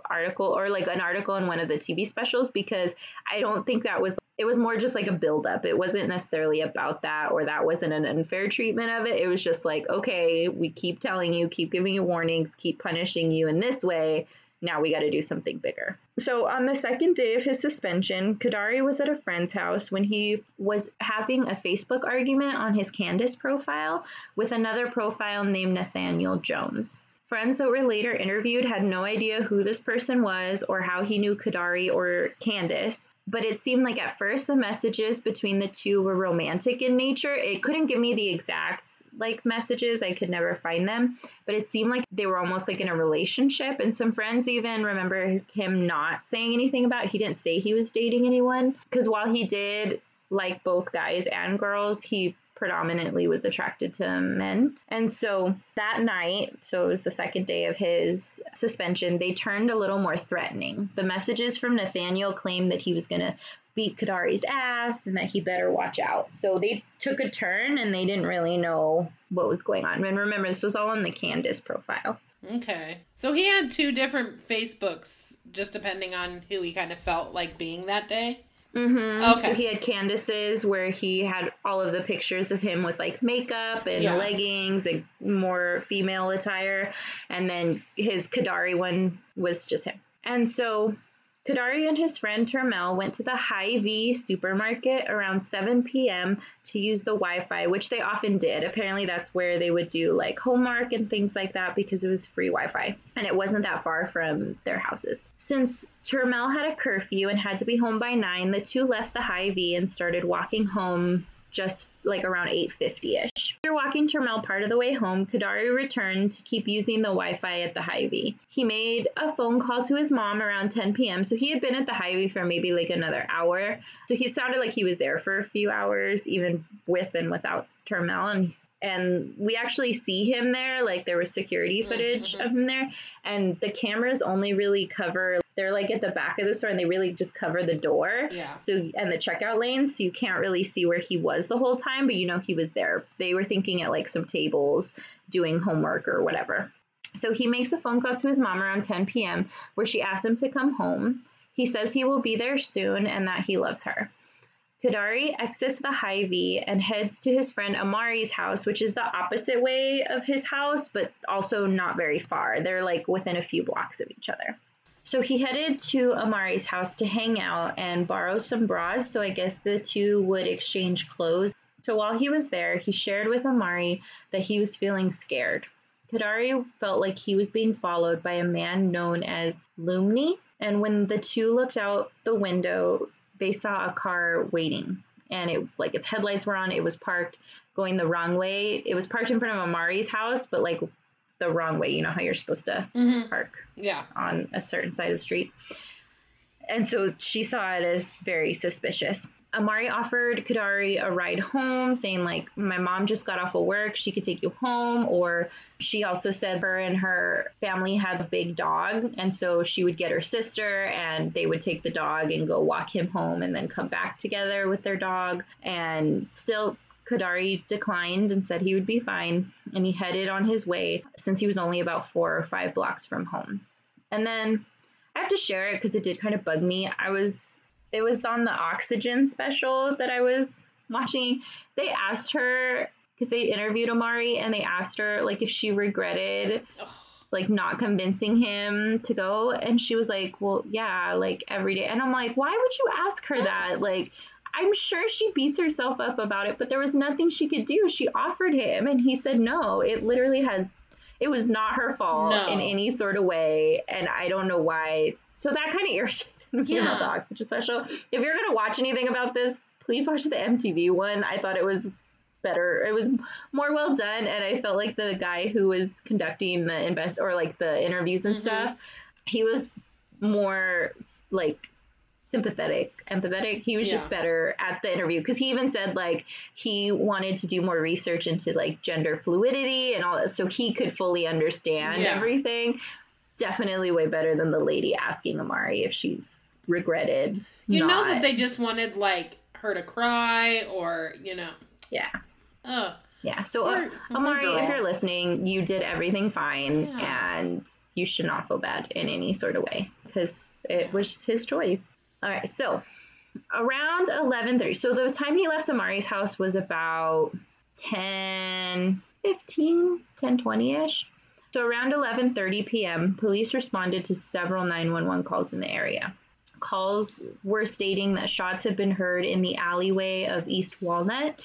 article in one of the TV specials, because I don't think it was more just like a buildup. It wasn't necessarily about that, or that wasn't an unfair treatment of it. It was just like, okay, we keep telling you, keep giving you warnings, keep punishing you in this way. Now we got to do something bigger. So on the second day of his suspension, Kadari was at a friend's house when he was having a Facebook argument on his Candace profile with another profile named Nathaniel Jones. Friends that were later interviewed had no idea who this person was or how he knew Kadari or Candace, but it seemed like at first the messages between the two were romantic in nature. It couldn't give me the exact like messages. I could never find them, but it seemed like they were almost like in a relationship. And some friends even remember him not saying anything about it. He didn't say he was dating anyone, because while he did like both guys and girls, he predominantly was attracted to men. And so that night, so it was the second day of his suspension, they turned a little more threatening. The messages from Nathaniel claimed that he was going to beat Kadari's ass and that he better watch out. So they took a turn and they didn't really know what was going on. And remember, this was all on the Candace profile. Okay. So he had 2 different Facebooks, just depending on who he kind of felt like being that day? Mm-hmm. Okay. So he had Candace's where he had all of the pictures of him with like makeup and leggings and more female attire. And then his Kadari one was just him. And so Kadari and his friend Termel went to the Hy-Vee supermarket around 7 p.m. to use the Wi-Fi, which they often did. Apparently that's where they would do like homework and things like that because it was free Wi-Fi and it wasn't that far from their houses. Since Termel had a curfew and had to be home by 9, the two left the Hy-Vee and started walking home just like around 8:50ish. After walking Termel part of the way home, Kadari returned to keep using the Wi-Fi at the Hy-Vee. He made a phone call to his mom around 10 p.m. So he had been at the Hy-Vee for maybe like another hour. So he sounded like he was there for a few hours, even with and without Termel. And we actually see him there, like there was security footage of him there. And the cameras only really cover, they're like at the back of the store and they really just cover the door. Yeah. So, and the checkout lanes, so you can't really see where he was the whole time, but you know he was there. They were thinking at like some tables doing homework or whatever. So he makes a phone call to his mom around 10 p.m. where she asks him to come home. He says he will be there soon and that he loves her. Kadari exits the Hy-Vee and heads to his friend Amari's house, which is the opposite way of his house, but also not very far. They're like within a few blocks of each other. So he headed to Amari's house to hang out and borrow some bras, so I guess the two would exchange clothes. So while he was there, he shared with Amari that he was feeling scared. Kadari felt like he was being followed by a man known as Lumni, and when the two looked out the window, they saw a car waiting, and it like its headlights were on. It was parked going the wrong way. It was parked in front of Amari's house, but like the wrong way. You know how you're supposed to park on a certain side of the street. And so she saw it as very suspicious. Amari offered Kadari a ride home, saying like, my mom just got off of work, she could take you home. Or she also said her and her family had a big dog, and so she would get her sister and they would take the dog and go walk him home and then come back together with their dog. And still Kadari declined and said he would be fine, and he headed on his way since he was only about 4 or 5 blocks from home. And then I have to share it because it did kind of bug me. It was on the Oxygen special that I was watching. They asked her, because they interviewed Amari, and they asked her like if she regretted like not convincing him to go. And she was like, well, yeah, like every day. And I'm like, why would you ask her that? Like, I'm sure she beats herself up about it, but there was nothing she could do. She offered him and he said no. It literally It was not her fault in No. any sort of way, and I don't know why. So that kind of irritated me about the Oxygen special. If you're going to watch anything about this, please watch the MTV one. I thought it was better. It was more well done, and I felt like the guy who was conducting the interviews and stuff, he was more like sympathetic, empathetic. He was just better at the interview, because he even said like he wanted to do more research into like gender fluidity and all that, so he could fully understand everything. Definitely way better than the lady asking Amari if she regretted. You know that they just wanted like her to cry, or Yeah. So Amari, if you're listening, you did everything fine, and you should not feel bad in any sort of way, because it was his choice. All right. So around 11:30. So the time he left Amari's house was about 10:20-ish. So around 11:30 p.m., police responded to several 911 calls in the area. Calls were stating that shots had been heard in the alleyway of East Walnut,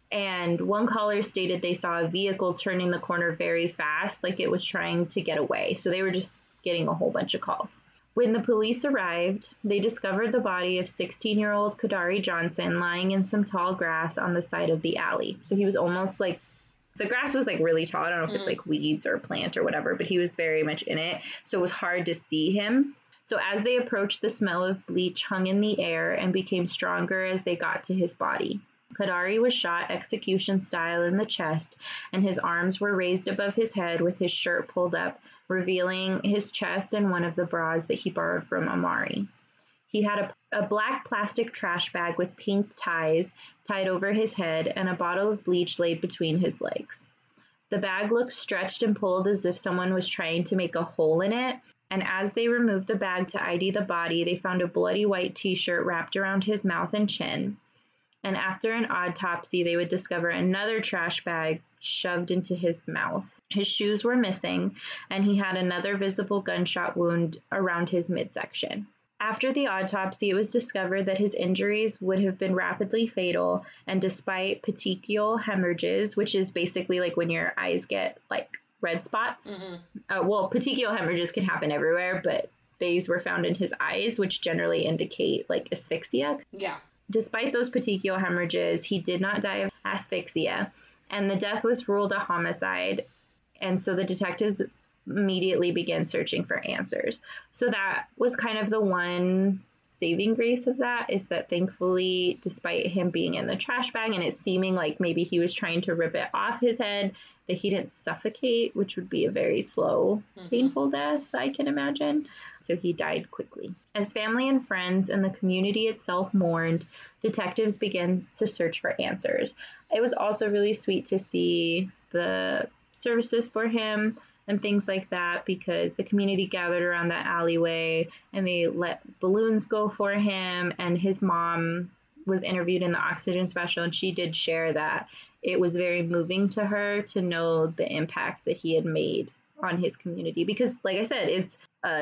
and one caller stated they saw a vehicle turning the corner very fast, like it was trying to get away. So they were just getting a whole bunch of calls. When the police arrived, they discovered the body of 16-year-old Kadari Johnson lying in some tall grass on the side of the alley. So he was almost like, the grass was like really tall. I don't know if it's like weeds or a plant or whatever, but he was very much in it. So it was hard to see him. So as they approached, the smell of bleach hung in the air and became stronger as they got to his body. Kadari was shot execution style in the chest, and his arms were raised above his head with his shirt pulled up, revealing his chest and one of the bras that he borrowed from Amari. He had a black plastic trash bag with pink ties tied over his head and a bottle of bleach laid between his legs. The bag looked stretched and pulled as if someone was trying to make a hole in it, and as they removed the bag to ID the body, they found a bloody white t-shirt wrapped around his mouth and chin. And after an autopsy, they would discover another trash bag shoved into his mouth. His shoes were missing, and he had another visible gunshot wound around his midsection. After the autopsy, it was discovered that his injuries would have been rapidly fatal, and despite petechial hemorrhages, which is basically like when your eyes get like red spots. Petechial hemorrhages can happen everywhere, but these were found in his eyes, which generally indicate like asphyxia. Yeah. Despite those petechial hemorrhages, he did not die of asphyxia, and the death was ruled a homicide, and so the detectives immediately began searching for answers. So that was kind of the one saving grace of that, is that thankfully, despite him being in the trash bag and it seeming like maybe he was trying to rip it off his head, that he didn't suffocate, which would be a very slow, painful death, I can imagine. So he died quickly. As family and friends and the community itself mourned, detectives began to search for answers. It was also really sweet to see the services for him and things like that, because the community gathered around that alleyway and they let balloons go for him, and his mom was interviewed in the Oxygen special, and she did share that it was very moving to her to know the impact that he had made on his community, because like I said, it's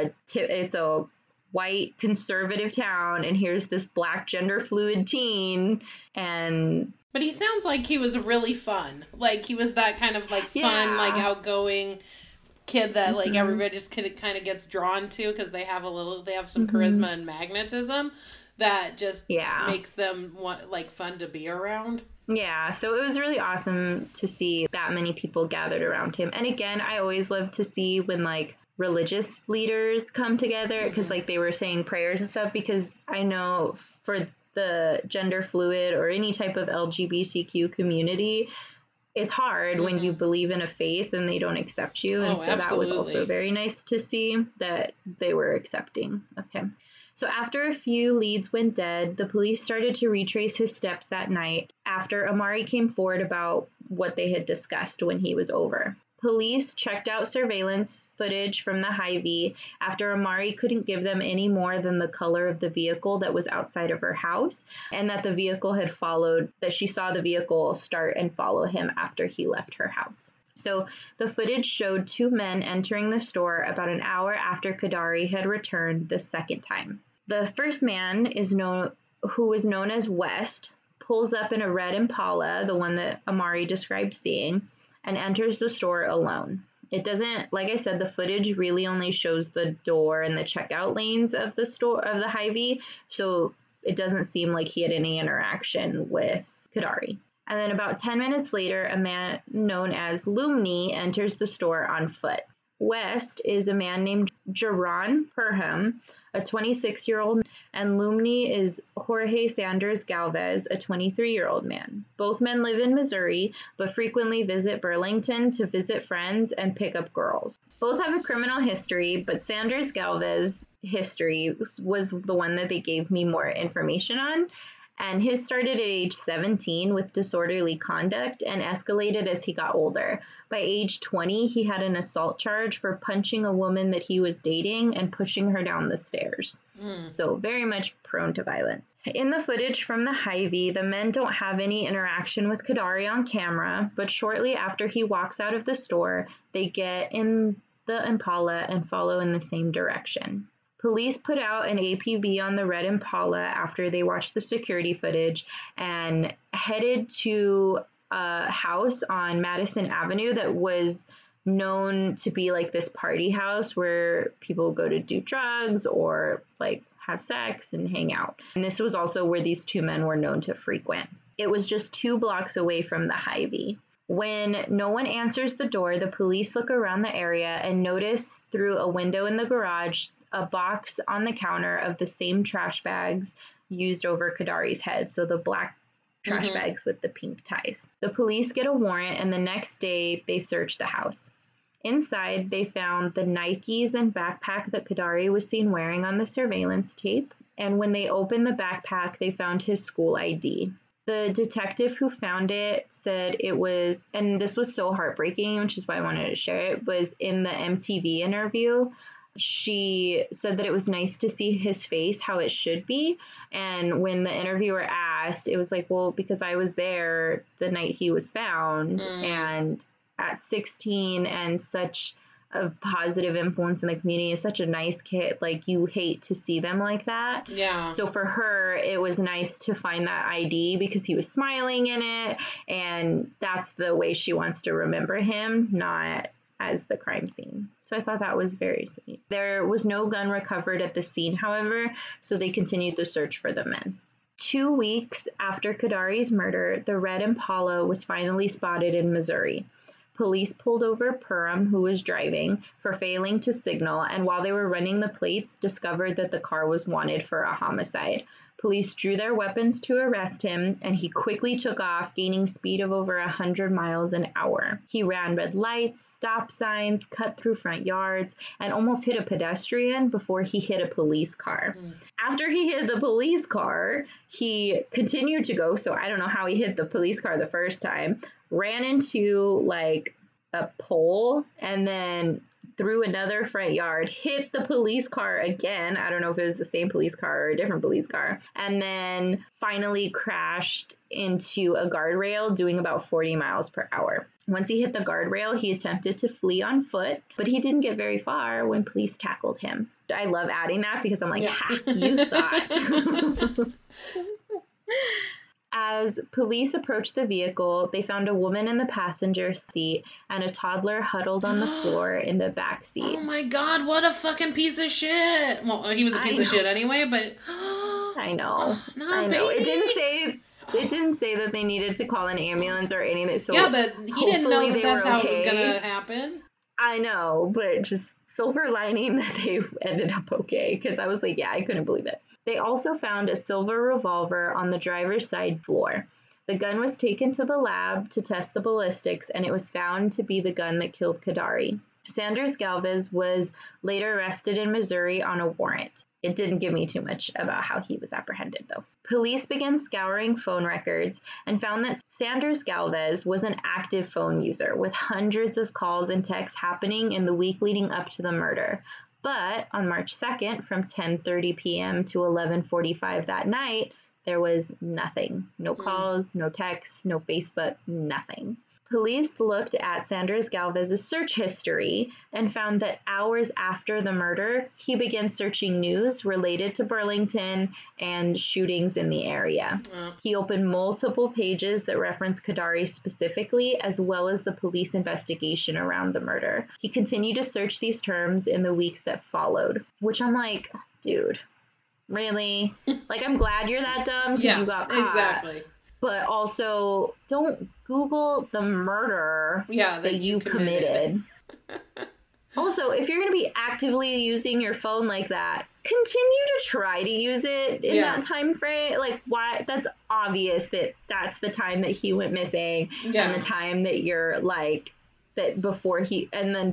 a white conservative town, and here's this black gender fluid teen, but he sounds like he was really fun. Like he was that kind of like fun, like outgoing kid that like everybody just kind of gets drawn to, because they have some charisma and magnetism that just makes them fun to be around. Yeah, so it was really awesome to see that many people gathered around him. And again, I always love to see when like religious leaders come together, because like they were saying prayers and stuff, because I know for the gender fluid or any type of LGBTQ community, it's hard when you believe in a faith and they don't accept you. And that was also very nice to see that they were accepting of him. So after a few leads went dead, the police started to retrace his steps that night after Amari came forward about what they had discussed when he was over. Police checked out surveillance footage from the Hy-Vee after Amari couldn't give them any more than the color of the vehicle that was outside of her house, and that she saw the vehicle start and follow him after he left her house. So the footage showed two men entering the store about an hour after Kadari had returned the second time. The first man who was known as West, pulls up in a red Impala, the one that Amari described seeing, and enters the store alone. It doesn't, like I said, the footage really only shows the door and the checkout lanes of the store, of the Hy-Vee, so it doesn't seem like he had any interaction with Qadari. And then about 10 minutes later, a man known as Lumni enters the store on foot. West is a man named Jaron Perham, a 26-year-old, and Lumni is Jorge Sanders Galvez, a 23-year-old man. Both men live in Missouri, but frequently visit Burlington to visit friends and pick up girls. Both have a criminal history, but Sanders Galvez history was the one that they gave me more information on. And his started at age 17 with disorderly conduct and escalated as he got older. By age 20, he had an assault charge for punching a woman that he was dating and pushing her down the stairs. So very much prone to violence. In the footage from the Hy-Vee, the men don't have any interaction with Qadari on camera, but shortly after he walks out of the store, they get in the Impala and follow in the same direction. Police put out an APB on the red Impala after they watched the security footage and headed to a house on Madison Avenue that was known to be like this party house where people go to do drugs or like have sex and hang out. And this was also where these two men were known to frequent. It was just 2 blocks away from the Hy-Vee. When no one answers the door, the police look around the area and notice through a window in the garage a box on the counter of the same trash bags used over Qadari's head. So the black trash bags with the pink ties. The police get a warrant, and the next day they search the house. Inside, they found the Nikes and backpack that Qadari was seen wearing on the surveillance tape. And when they opened the backpack, they found his school ID. The detective who found it said it was, and this was so heartbreaking, which is why I wanted to share it, was in the MTV interview. She said that it was nice to see his face how it should be. And when the interviewer asked, it was like, well, because I was there the night he was found. And at 16 and such a positive influence in the community, is such a nice kid, like you hate to see them like that. Yeah. So for her, it was nice to find that ID because he was smiling in it. And that's the way she wants to remember him, not as the crime scene. So I thought that was very sweet. There was no gun recovered at the scene, however, so they continued the search for the men. 2 weeks after Qadari's murder, the red Impala was finally spotted in Missouri. Police pulled over Perham, who was driving, for failing to signal, and while they were running the plates, discovered that the car was wanted for a homicide. Police drew their weapons to arrest him, and he quickly took off, gaining speed of over 100 miles an hour. He ran red lights, stop signs, cut through front yards, and almost hit a pedestrian before he hit a police car. After he hit the police car, he continued to go, so I don't know how he hit the police car the first time, ran into like a pole, and then through another front yard, hit the police car again. I don't know if it was the same police car or a different police car. And then finally crashed into a guardrail doing about 40 miles per hour. Once he hit the guardrail, he attempted to flee on foot, but he didn't get very far when police tackled him. I love adding that because I'm like, ha, you thought. As police approached the vehicle, they found a woman in the passenger seat and a toddler huddled on the floor in the back seat. Oh my God, what a fucking piece of shit. Well, he was a piece of shit anyway, but... I know. I know. It didn't say that they needed to call an ambulance or anything. So yeah, but he didn't know that that's how it was going to happen. I know, but just silver lining that they ended up okay, because I was like, yeah, I couldn't believe it. They also found a silver revolver on the driver's side floor. The gun was taken to the lab to test the ballistics, and it was found to be the gun that killed Qadari. Sanders Galvez was later arrested in Missouri on a warrant. It didn't give me too much about how he was apprehended, though. Police began scouring phone records and found that Sanders Galvez was an active phone user, with hundreds of calls and texts happening in the week leading up to the murder. But on March 2nd, from 10:30 p.m. to 11:45 that night, there was nothing. No calls, no texts, no Facebook, nothing. Police looked at Sanders Galvez's search history and found that hours after the murder, he began searching news related to Burlington and shootings in the area. He opened multiple pages that reference Kadari specifically, as well as the police investigation around the murder. He continued to search these terms in the weeks that followed, which I'm like, dude, really? Like, I'm glad you're that dumb because you got caught. Exactly. But also, don't Google the murder that you committed. Also, if you're going to be actively using your phone like that, continue to try to use it in that time frame. Like, why? That's obvious that that's the time that he went missing and the time that you're like, that before he, and then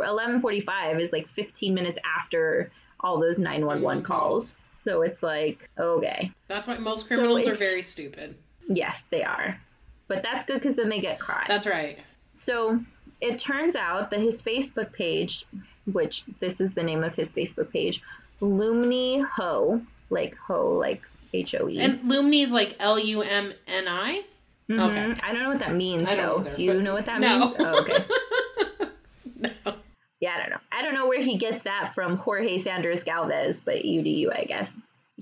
11:45 is like 15 minutes after all those 911 calls. So it's like, okay. That's why most criminals are very stupid. Yes, they are. But that's good because then they get caught. That's right. So it turns out that his Facebook page, which this is the name of his Facebook page, Lumni Ho, like H-O-E. And Lumni is like Lumni? Mm-hmm. Okay. I don't know what that means, though. Do you know what that means? Oh, okay. No. Yeah, I don't know. I don't know where he gets that from, Jorge Sanders Galvez, but you do you, I guess.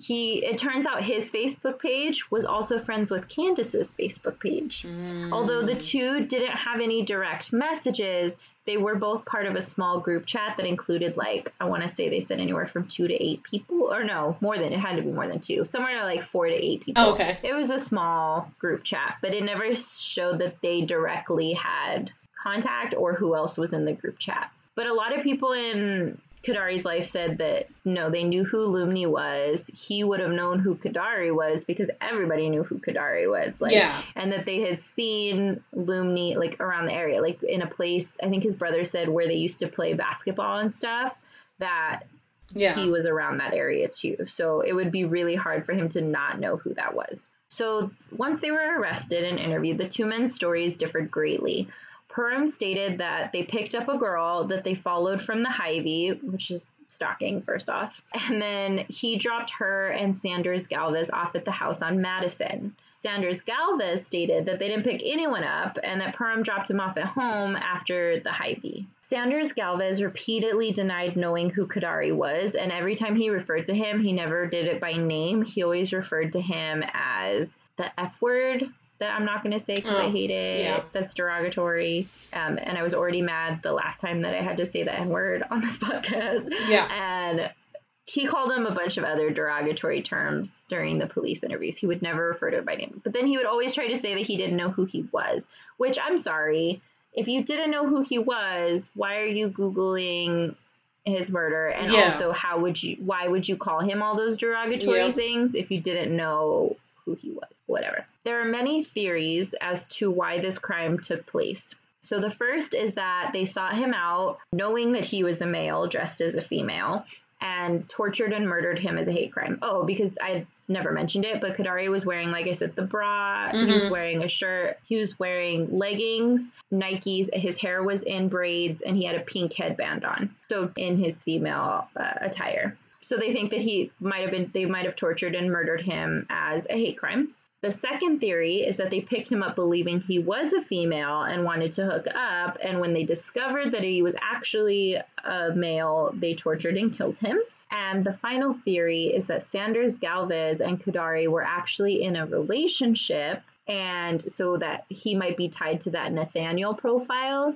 It turns out his Facebook page was also friends with Candace's Facebook page. Although the two didn't have any direct messages, they were both part of a small group chat that included, like, I want to say they said anywhere from 2 to 8 people, or no, it had to be more than 2, somewhere to like 4 to 8 people. Oh, okay. It was a small group chat, but it never showed that they directly had contact or who else was in the group chat. But a lot of people in Kadari's life said that, no, they knew who Lumni was. He would have known who Kadari was because everybody knew who Kadari was. Like, and that they had seen Lumni, like, around the area, like, in a place, I think his brother said, where they used to play basketball and stuff, that he was around that area, too. So it would be really hard for him to not know who that was. So once they were arrested and interviewed, the two men's stories differed greatly. Purim stated that they picked up a girl that they followed from the Hy-Vee, which is stalking, first off. And then he dropped her and Sanders Galvez off at the house on Madison. Sanders Galvez stated that they didn't pick anyone up and that Purim dropped him off at home after the Hy-Vee. Sanders Galvez repeatedly denied knowing who Kadari was, and every time he referred to him, he never did it by name. He always referred to him as the F word. That I'm not going to say because I hate it. Yeah. That's derogatory. And I was already mad the last time that I had to say the N-word on this podcast. Yeah. And he called him a bunch of other derogatory terms during the police interviews. He would never refer to it by name. But then he would always try to say that he didn't know who he was, which I'm sorry. If you didn't know who he was, why are you Googling his murder? And also, why would you call him all those derogatory things if you didn't know who he was? Whatever. There are many theories as to why this crime took place. So the first is that they sought him out knowing that he was a male dressed as a female and tortured and murdered him as a hate crime. Oh, because I never mentioned it, but Kadari was wearing, like I said, the bra. He was wearing a shirt. He was wearing leggings, Nikes. His hair was in braids, and he had a pink headband on. So in his female attire. So they think that they might have tortured and murdered him as a hate crime. The second theory is that they picked him up believing he was a female and wanted to hook up, and when they discovered that he was actually a male, they tortured and killed him. And the final theory is that Sanders Galvez and Kadari were actually in a relationship, and so that he might be tied to that Nathaniel profile,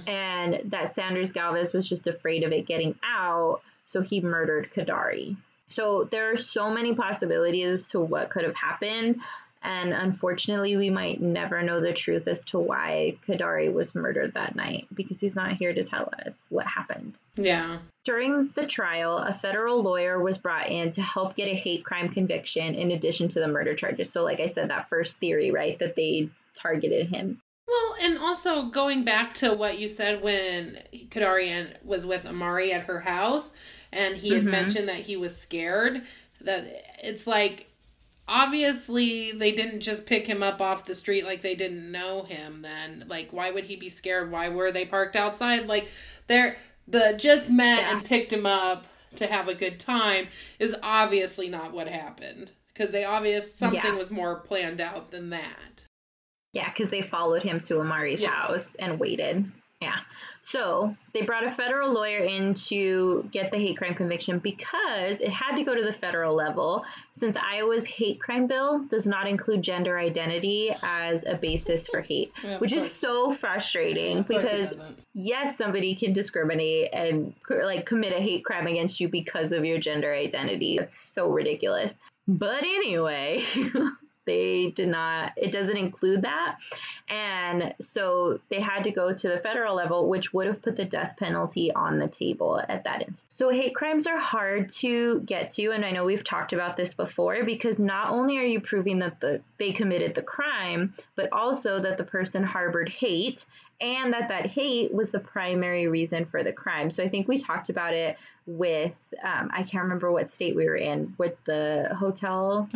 and that Sanders Galvez was just afraid of it getting out, so he murdered Kadari. So there are so many possibilities to what could have happened. And unfortunately, we might never know the truth as to why Kadari was murdered that night because he's not here to tell us what happened. Yeah. During the trial, a federal lawyer was brought in to help get a hate crime conviction in addition to the murder charges. So like I said, that first theory, right, that they targeted him. Well, and also going back to what you said when Kadari was with Amari at her house and he had mentioned that he was scared, that it's like, obviously they didn't just pick him up off the street like they didn't know him then. Like, why would he be scared? Why were they parked outside? Like, just met and picked him up to have a good time is obviously not what happened. Because something was more planned out than that. Yeah, because they followed him to Amari's house and waited. Yeah. So they brought a federal lawyer in to get the hate crime conviction because it had to go to the federal level, since Iowa's hate crime bill does not include gender identity as a basis for hate, which is so frustrating because yes, somebody can discriminate and like commit a hate crime against you because of your gender identity. That's so ridiculous. But anyway, they did not, it doesn't include that. And so they had to go to the federal level, which would have put the death penalty on the table at that instance. So hate crimes are hard to get to. And I know we've talked about this before, because not only are you proving that they committed the crime, but also that the person harbored hate and that hate was the primary reason for the crime. So I think we talked about it with, I can't remember what state we were in, with the hotel.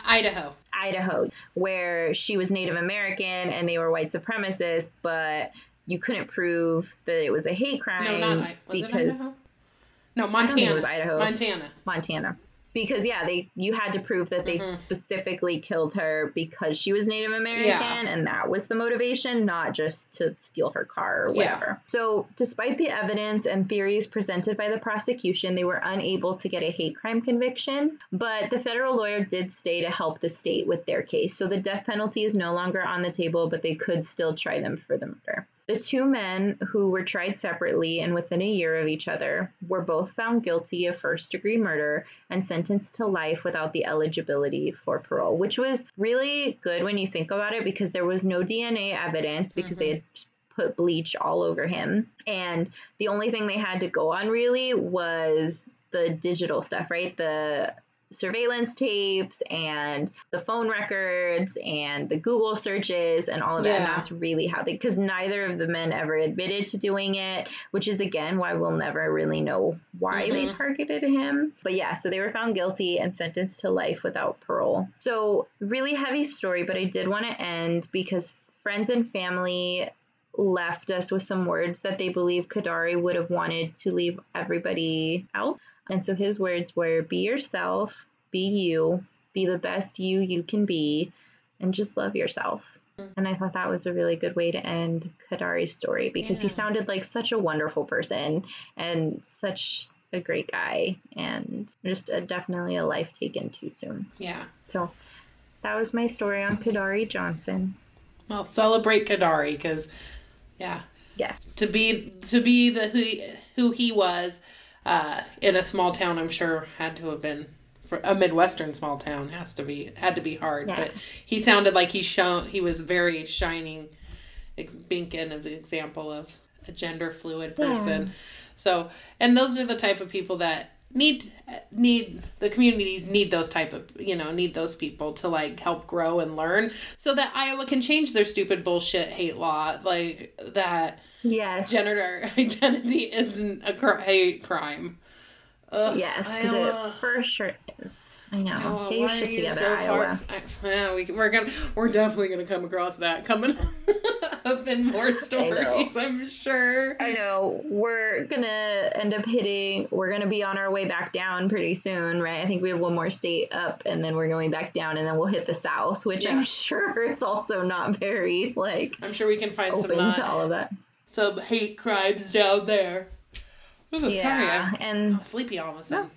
Idaho, where she was Native American and they were white supremacists, but you couldn't prove that it was a hate crime. No, not because it Idaho? No, Montana. I don't think it was Idaho. Montana. Because you had to prove that they specifically killed her because she was Native American, and that was the motivation, not just to steal her car or whatever. Yeah. So despite the evidence and theories presented by the prosecution, they were unable to get a hate crime conviction, but the federal lawyer did stay to help the state with their case. So the death penalty is no longer on the table, but they could still try them for the murder. The two men, who were tried separately and within a year of each other, were both found guilty of first-degree murder and sentenced to life without the eligibility for parole, which was really good when you think about it, because there was no DNA evidence because they had put bleach all over him. And the only thing they had to go on really was the digital stuff, right? The surveillance tapes and the phone records and the Google searches and all of that. And that's really how because neither of the men ever admitted to doing it, which is again why we'll never really know why they targeted him. But yeah, so they were found guilty and sentenced to life without parole. So really heavy story, but I did want to end because friends and family left us with some words that they believe Kadari would have wanted to leave everybody else. And so his words were, be yourself, be you, be the best you can be, and just love yourself. And I thought that was a really good way to end Kadari's story, because he sounded like such a wonderful person and such a great guy, and just definitely a life taken too soon. Yeah. So that was my story on Kadari Johnson. Well, celebrate Kadari, because, to be who he was, in a small town, I'm sure had to have been, for a Midwestern small town, had to be hard. Yeah. But he sounded like he was very shining beacon of the example of a gender fluid person. Yeah. So, and those are the type of people that need the communities need those type of, need those people to like help grow and learn, so that Iowa can change their stupid bullshit hate law, like that. Yes. Gender identity isn't a hate crime. Yes, because it for sure is. I know. Iowa, get your shit together, so Iowa. We're definitely gonna come across that coming up in more stories, I'm sure. I know. We're gonna be on our way back down pretty soon, right? I think we have one more state up, and then we're going back down, and then we'll hit the South, which I'm sure is also not very I'm sure we can find open to all of that. Some hate crimes down there. Ooh, sorry, I'm sleepy all of a sudden.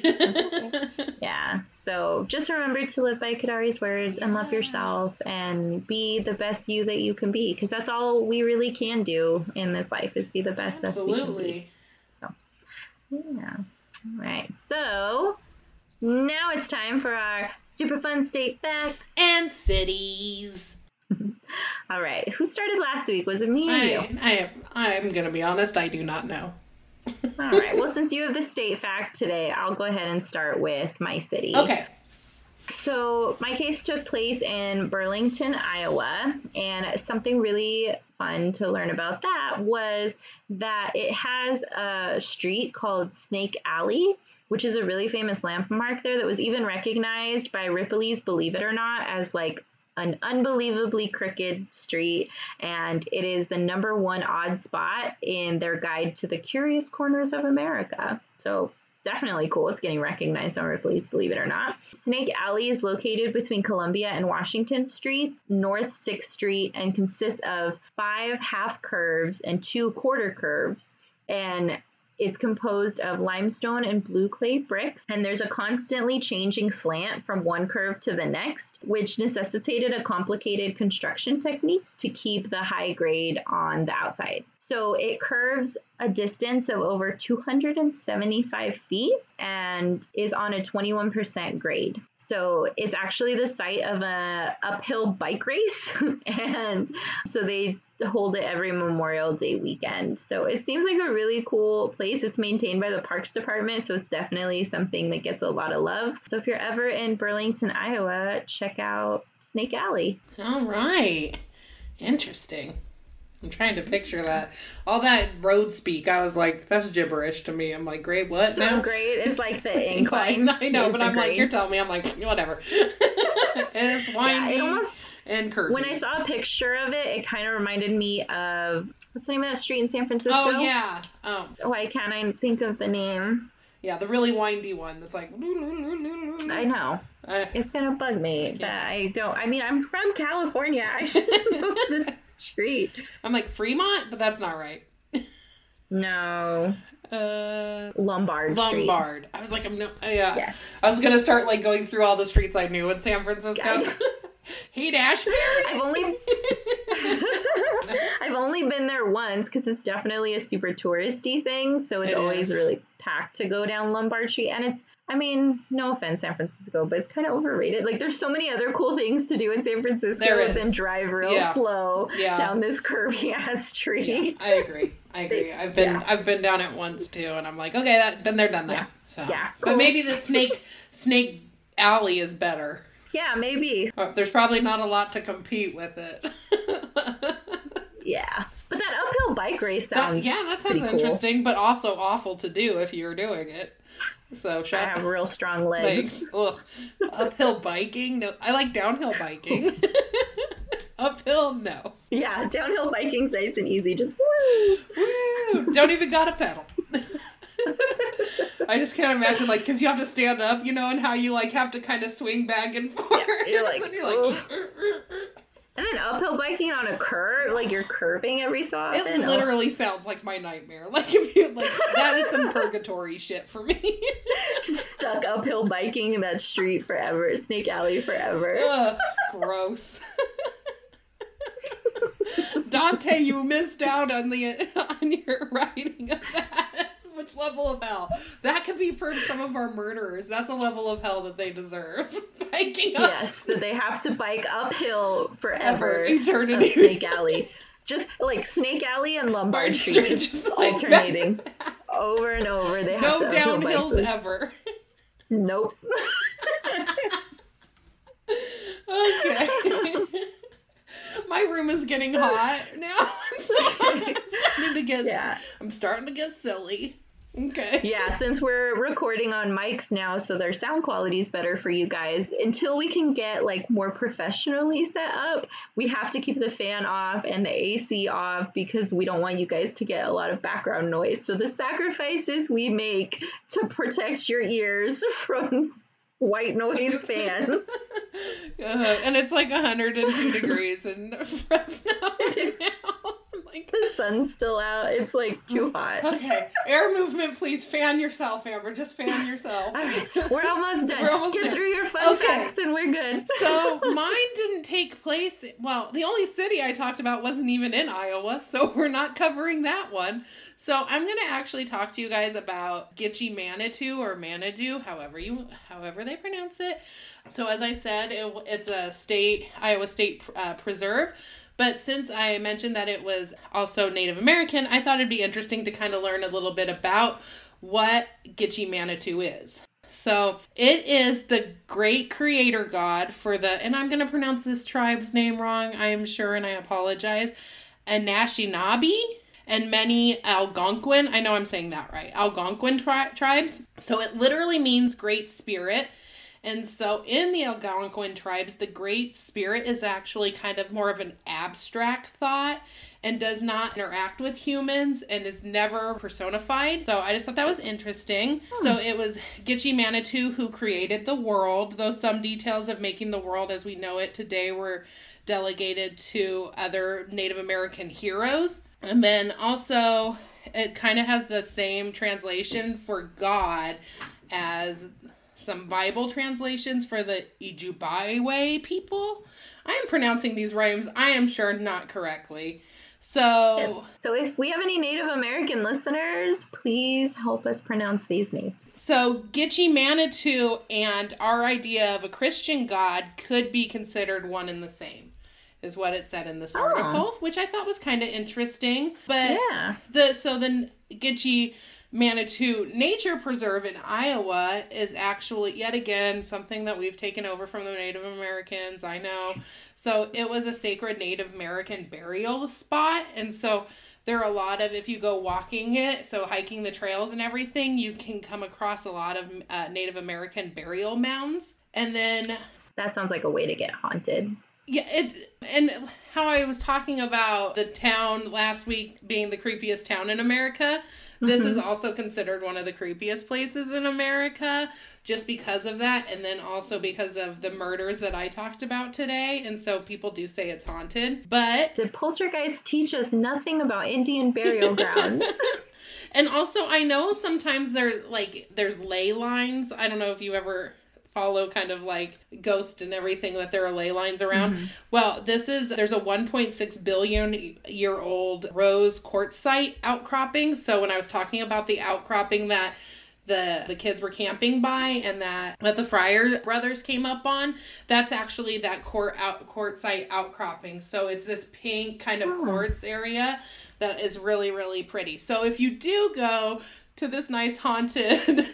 Yeah, so just remember to live by Kadari's words and love yourself and be the best you that you can be, because that's all we really can do in this life, is be the best us we can be. So, yeah. All right, so now it's time for our super fun state facts and cities. All right, who started last week? Was it me or you? I'm going to be honest, I do not know. All right, well, since you have the state fact today, I'll go ahead and start with my city. Okay. So my case took place in Burlington, Iowa, and something really fun to learn about that was that it has a street called Snake Alley, which is a really famous landmark there that was even recognized by Ripley's Believe It or Not as like an unbelievably crooked street, and it is the #1 odd spot in their guide to the curious corners of America. So definitely cool. It's getting recognized on Ripley's, believe it or not. Snake Alley is located between Columbia and Washington Street, North 6th Street, and consists of 5 half curves and 2 quarter curves. And it's composed of limestone and blue clay bricks, and there's a constantly changing slant from one curve to the next, which necessitated a complicated construction technique to keep the high grade on the outside. So it curves a distance of over 275 feet and is on a 21% grade. So it's actually the site of a uphill bike race. And so they hold it every Memorial Day weekend. So it seems like a really cool place. It's maintained by the Parks Department, so it's definitely something that gets a lot of love. So if you're ever in Burlington, Iowa, check out Snake Alley. All right. Interesting. I'm trying to picture that. All that road speak, I was like, that's gibberish to me. I'm like, great, what now? So great is like the incline. I know, but I'm grade. Like, you're telling me. I'm like, whatever. It's windy and curvy. When I saw a picture of it, it kind of reminded me of, what's the name of that street in San Francisco? Oh, yeah. Oh. Why can't I think of the name? Yeah, the really windy one that's like... I know. It's going to bug me, but I don't... I mean, I'm from California. I should know this street. I'm like, Fremont? But that's not right. No. Lombard Street. Lombard. I was like, yeah. I was going to start like going through all the streets I knew in San Francisco. Hate Ashbury? I've only been there once because it's definitely a super touristy thing. So it's always really packed to go down Lombard Street. And it's, I mean, no offense, San Francisco, but it's kind of overrated. Like there's so many other cool things to do in San Francisco than drive real slow down this curvy ass street. Yeah, I agree. I've been down it once too, and I'm like, okay, been there, done that. Yeah. So. Yeah. Cool. But maybe the Snake Alley is better. Yeah, maybe. There's probably not a lot to compete with it. Yeah. But that uphill bike race sounds that sounds interesting, but also awful to do if you're doing it. So I have real strong legs. Ugh. Uphill biking? No, I like downhill biking. Uphill, no. Yeah, downhill biking's nice and easy. Just woo! Woo! Don't even gotta pedal. I just can't imagine, like, because you have to stand up, you know, and how you, like, have to kind of swing back and forth. Yeah, you're like, and then uphill biking on a curve, like, you're curving every so often. It literally sounds like my nightmare. Like, if you, like, that is some purgatory shit for me. Just stuck uphill biking in that street forever. Snake Alley forever. Ugh, gross. Dante, you missed out on your writing of that. Which level of hell? That could be for some of our murderers. That's a level of hell that they deserve. Biking up. Yes, that they have to bike uphill forever. Eternity. Snake Alley. Just like Snake Alley and Lombard Street, just alternating over and over. They have no downhills ever. Nope. Okay. My room is getting hot now. I'm starting to get silly. Okay. Yeah, since we're recording on mics now, so their sound quality is better for you guys. Until we can get like more professionally set up, we have to keep the fan off and the AC off because we don't want you guys to get a lot of background noise. So the sacrifices we make to protect your ears from white noise fans. And it's like 102 degrees in Fresno now. Like, the sun's still out. It's like too hot. Okay. Air movement, please. Fan yourself, Amber. Just fan yourself. We're almost done. Get through your fun facts and we're good. So mine didn't take place. Well, the only city I talked about wasn't even in Iowa, so we're not covering that one. So I'm going to actually talk to you guys about Gitche Manitou or Manitou, however they pronounce it. So as I said, it's a Iowa State preserve. But since I mentioned that it was also Native American, I thought it'd be interesting to kind of learn a little bit about what Gitche Manitou is. So it is the great creator god for and I'm going to pronounce this tribe's name wrong, I am sure, and I apologize, Anishinaabe and many Algonquin, I know I'm saying that right, Algonquin tribes. So it literally means great spirit. And so in the Algonquin tribes, the Great Spirit is actually kind of more of an abstract thought and does not interact with humans and is never personified. So I just thought that was interesting. So it was Gitche Manitou who created the world, though some details of making the world as we know it today were delegated to other Native American heroes. And then also it kind of has the same translation for God as some Bible translations for the Ojibwe people. I am pronouncing these rhymes, I am sure, not correctly. So, yes. So if we have any Native American listeners, please help us pronounce these names. So Gitche Manitou and our idea of a Christian God could be considered one and the same, is what it said in this article, which I thought was kind of interesting. But yeah. the Gitche Manitou Nature Preserve in Iowa is actually, yet again, something that we've taken over from the Native Americans, I know. So it was a sacred Native American burial spot. And so there are a lot of, if you go walking it, so hiking the trails and everything, you can come across a lot of Native American burial mounds. And then... that sounds like a way to get haunted. Yeah, and how I was talking about the town last week being the creepiest town in America, this is also considered one of the creepiest places in America just because of that, and then also because of the murders that I talked about today, and so people do say it's haunted. But did poltergeists teach us nothing about Indian burial grounds? And also, I know sometimes there's ley lines. I don't know if you ever follow kind of like Ghost and everything, that there are ley lines around. Well, there's a 1.6 billion year old rose quartzite outcropping. So when I was talking about the outcropping that the kids were camping by and that the Fryer brothers came up on, that's actually that quartzite outcropping. So it's this pink kind of quartz area that is really, really pretty. So if you do go to this nice haunted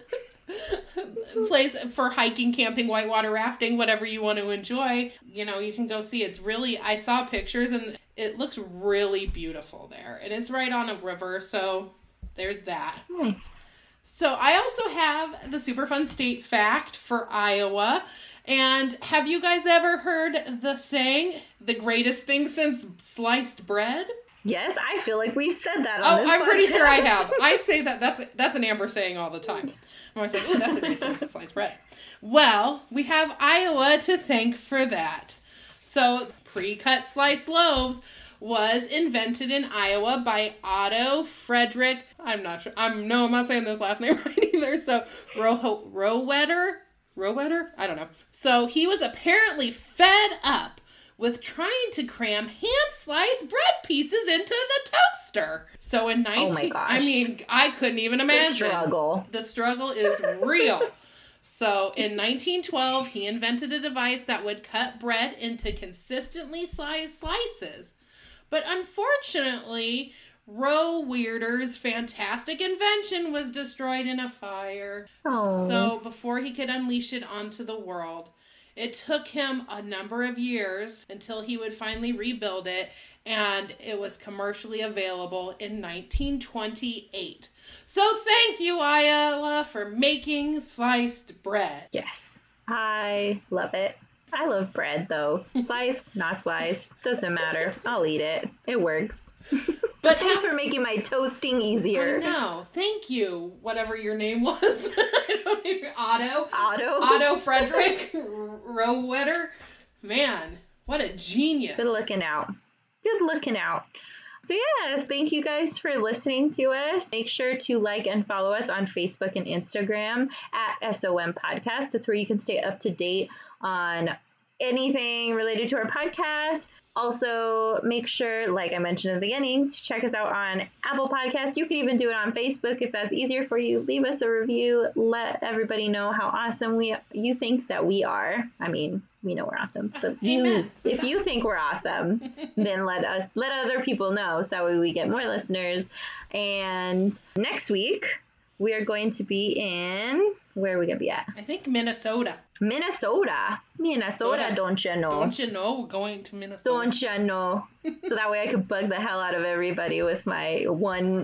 place for hiking, camping, whitewater rafting, whatever you want to enjoy, you can go see. It's really, I saw pictures and it looks really beautiful there. And it's right on a river, so there's that. Nice. So I also have the super fun state fact for Iowa. And have you guys ever heard the saying, the greatest thing since sliced bread? Yes, I feel like we've said that on this I'm podcast. pretty sure I have. I say that's an Amber saying all the time. I'm always like, ooh, that's the greatest thing since sliced bread. Well, we have Iowa to thank for that. So pre-cut sliced loaves was invented in Iowa by Otto Frederick. I'm not sure. I'm not saying this last name right either. So Rowetter? I don't know. So he was apparently fed up with trying to cram hand-sliced bread pieces into the toaster. So in oh my gosh. I mean, I couldn't even imagine. The struggle is real. So in 1912, he invented a device that would cut bread into consistently sized slices. But unfortunately, Rowetters' fantastic invention was destroyed in a fire. Oh. So before he could unleash it onto the world, it took him a number of years until he would finally rebuild it, and it was commercially available in 1928. So thank you, Iowa, for making sliced bread. Yes, I love it. I love bread, though. Sliced, not sliced, doesn't matter. I'll eat it. It works. But thanks for making my toasting easier. I know. Thank you, whatever your name was. I don't even, Otto Frederick Rowetter. Man, what a genius. Good looking out. So yes, thank you guys for listening to us. Make sure to like and follow us on Facebook and Instagram at SOM Podcast. That's where you can stay up to date on anything related to our podcast. Also, make sure, like I mentioned in the beginning, to check us out on Apple Podcasts. You can even do it on Facebook if that's easier for you. Leave us a review. Let everybody know how awesome you think that we are. I mean, we know we're awesome. So if you think we're awesome, then let other people know so that way we get more listeners. And next week, we are going to be in... Where are we going to be at? I think Minnesota. Minnesota, don't you know? Don't you know we're going to Minnesota? Don't you know? So that way I could bug the hell out of everybody with my one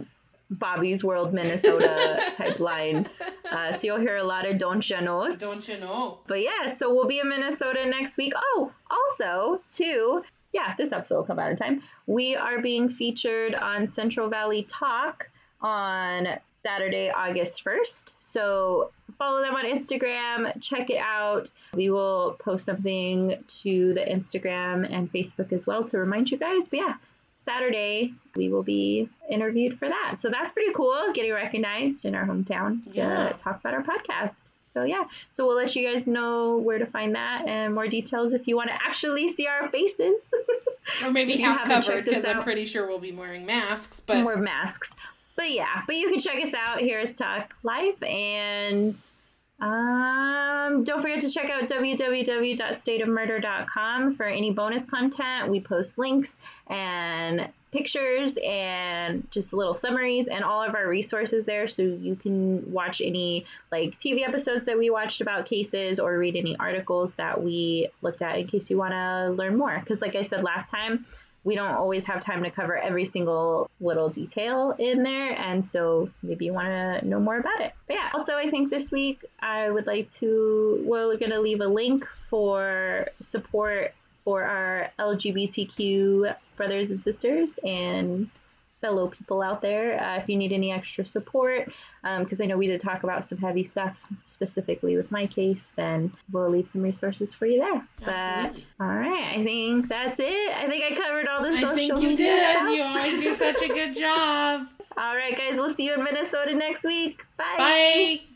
Bobby's World Minnesota type line. So you'll hear a lot of don't you knows. Don't you know? But yeah, so we'll be in Minnesota next week. Oh, also, too, yeah, this episode will come out in time. We are being featured on Central Valley Talk on Saturday, August 1st. So follow them on Instagram, check it out. We will post something to the Instagram and Facebook as well to remind you guys. But yeah, Saturday, we will be interviewed for that. So that's pretty cool, getting recognized in our hometown to talk about our podcast. So yeah, so we'll let you guys know where to find that and more details if you want to actually see our faces. Or maybe half covered, because I'm pretty sure we'll be wearing masks. But wear masks. But yeah, but you can check us out. Hear Us Talk Live. And don't forget to check out www.stateofmurder.com for any bonus content. We post links and pictures and just little summaries and all of our resources there, so you can watch any like TV episodes that we watched about cases or read any articles that we looked at in case you want to learn more. Because like I said last time, we don't always have time to cover every single little detail in there, and so maybe you want to know more about it. But yeah, also I think this week we're going to leave a link for support for our LGBTQ brothers and sisters and fellow people out there. If you need any extra support, because I know we did talk about some heavy stuff specifically with my case, then we'll leave some resources for you there. Absolutely. But, all right, I think that's it. I think I covered all the social media I think you did. stuff. You always do such a good job. All right, guys, we'll see you in Minnesota next week. Bye. Bye.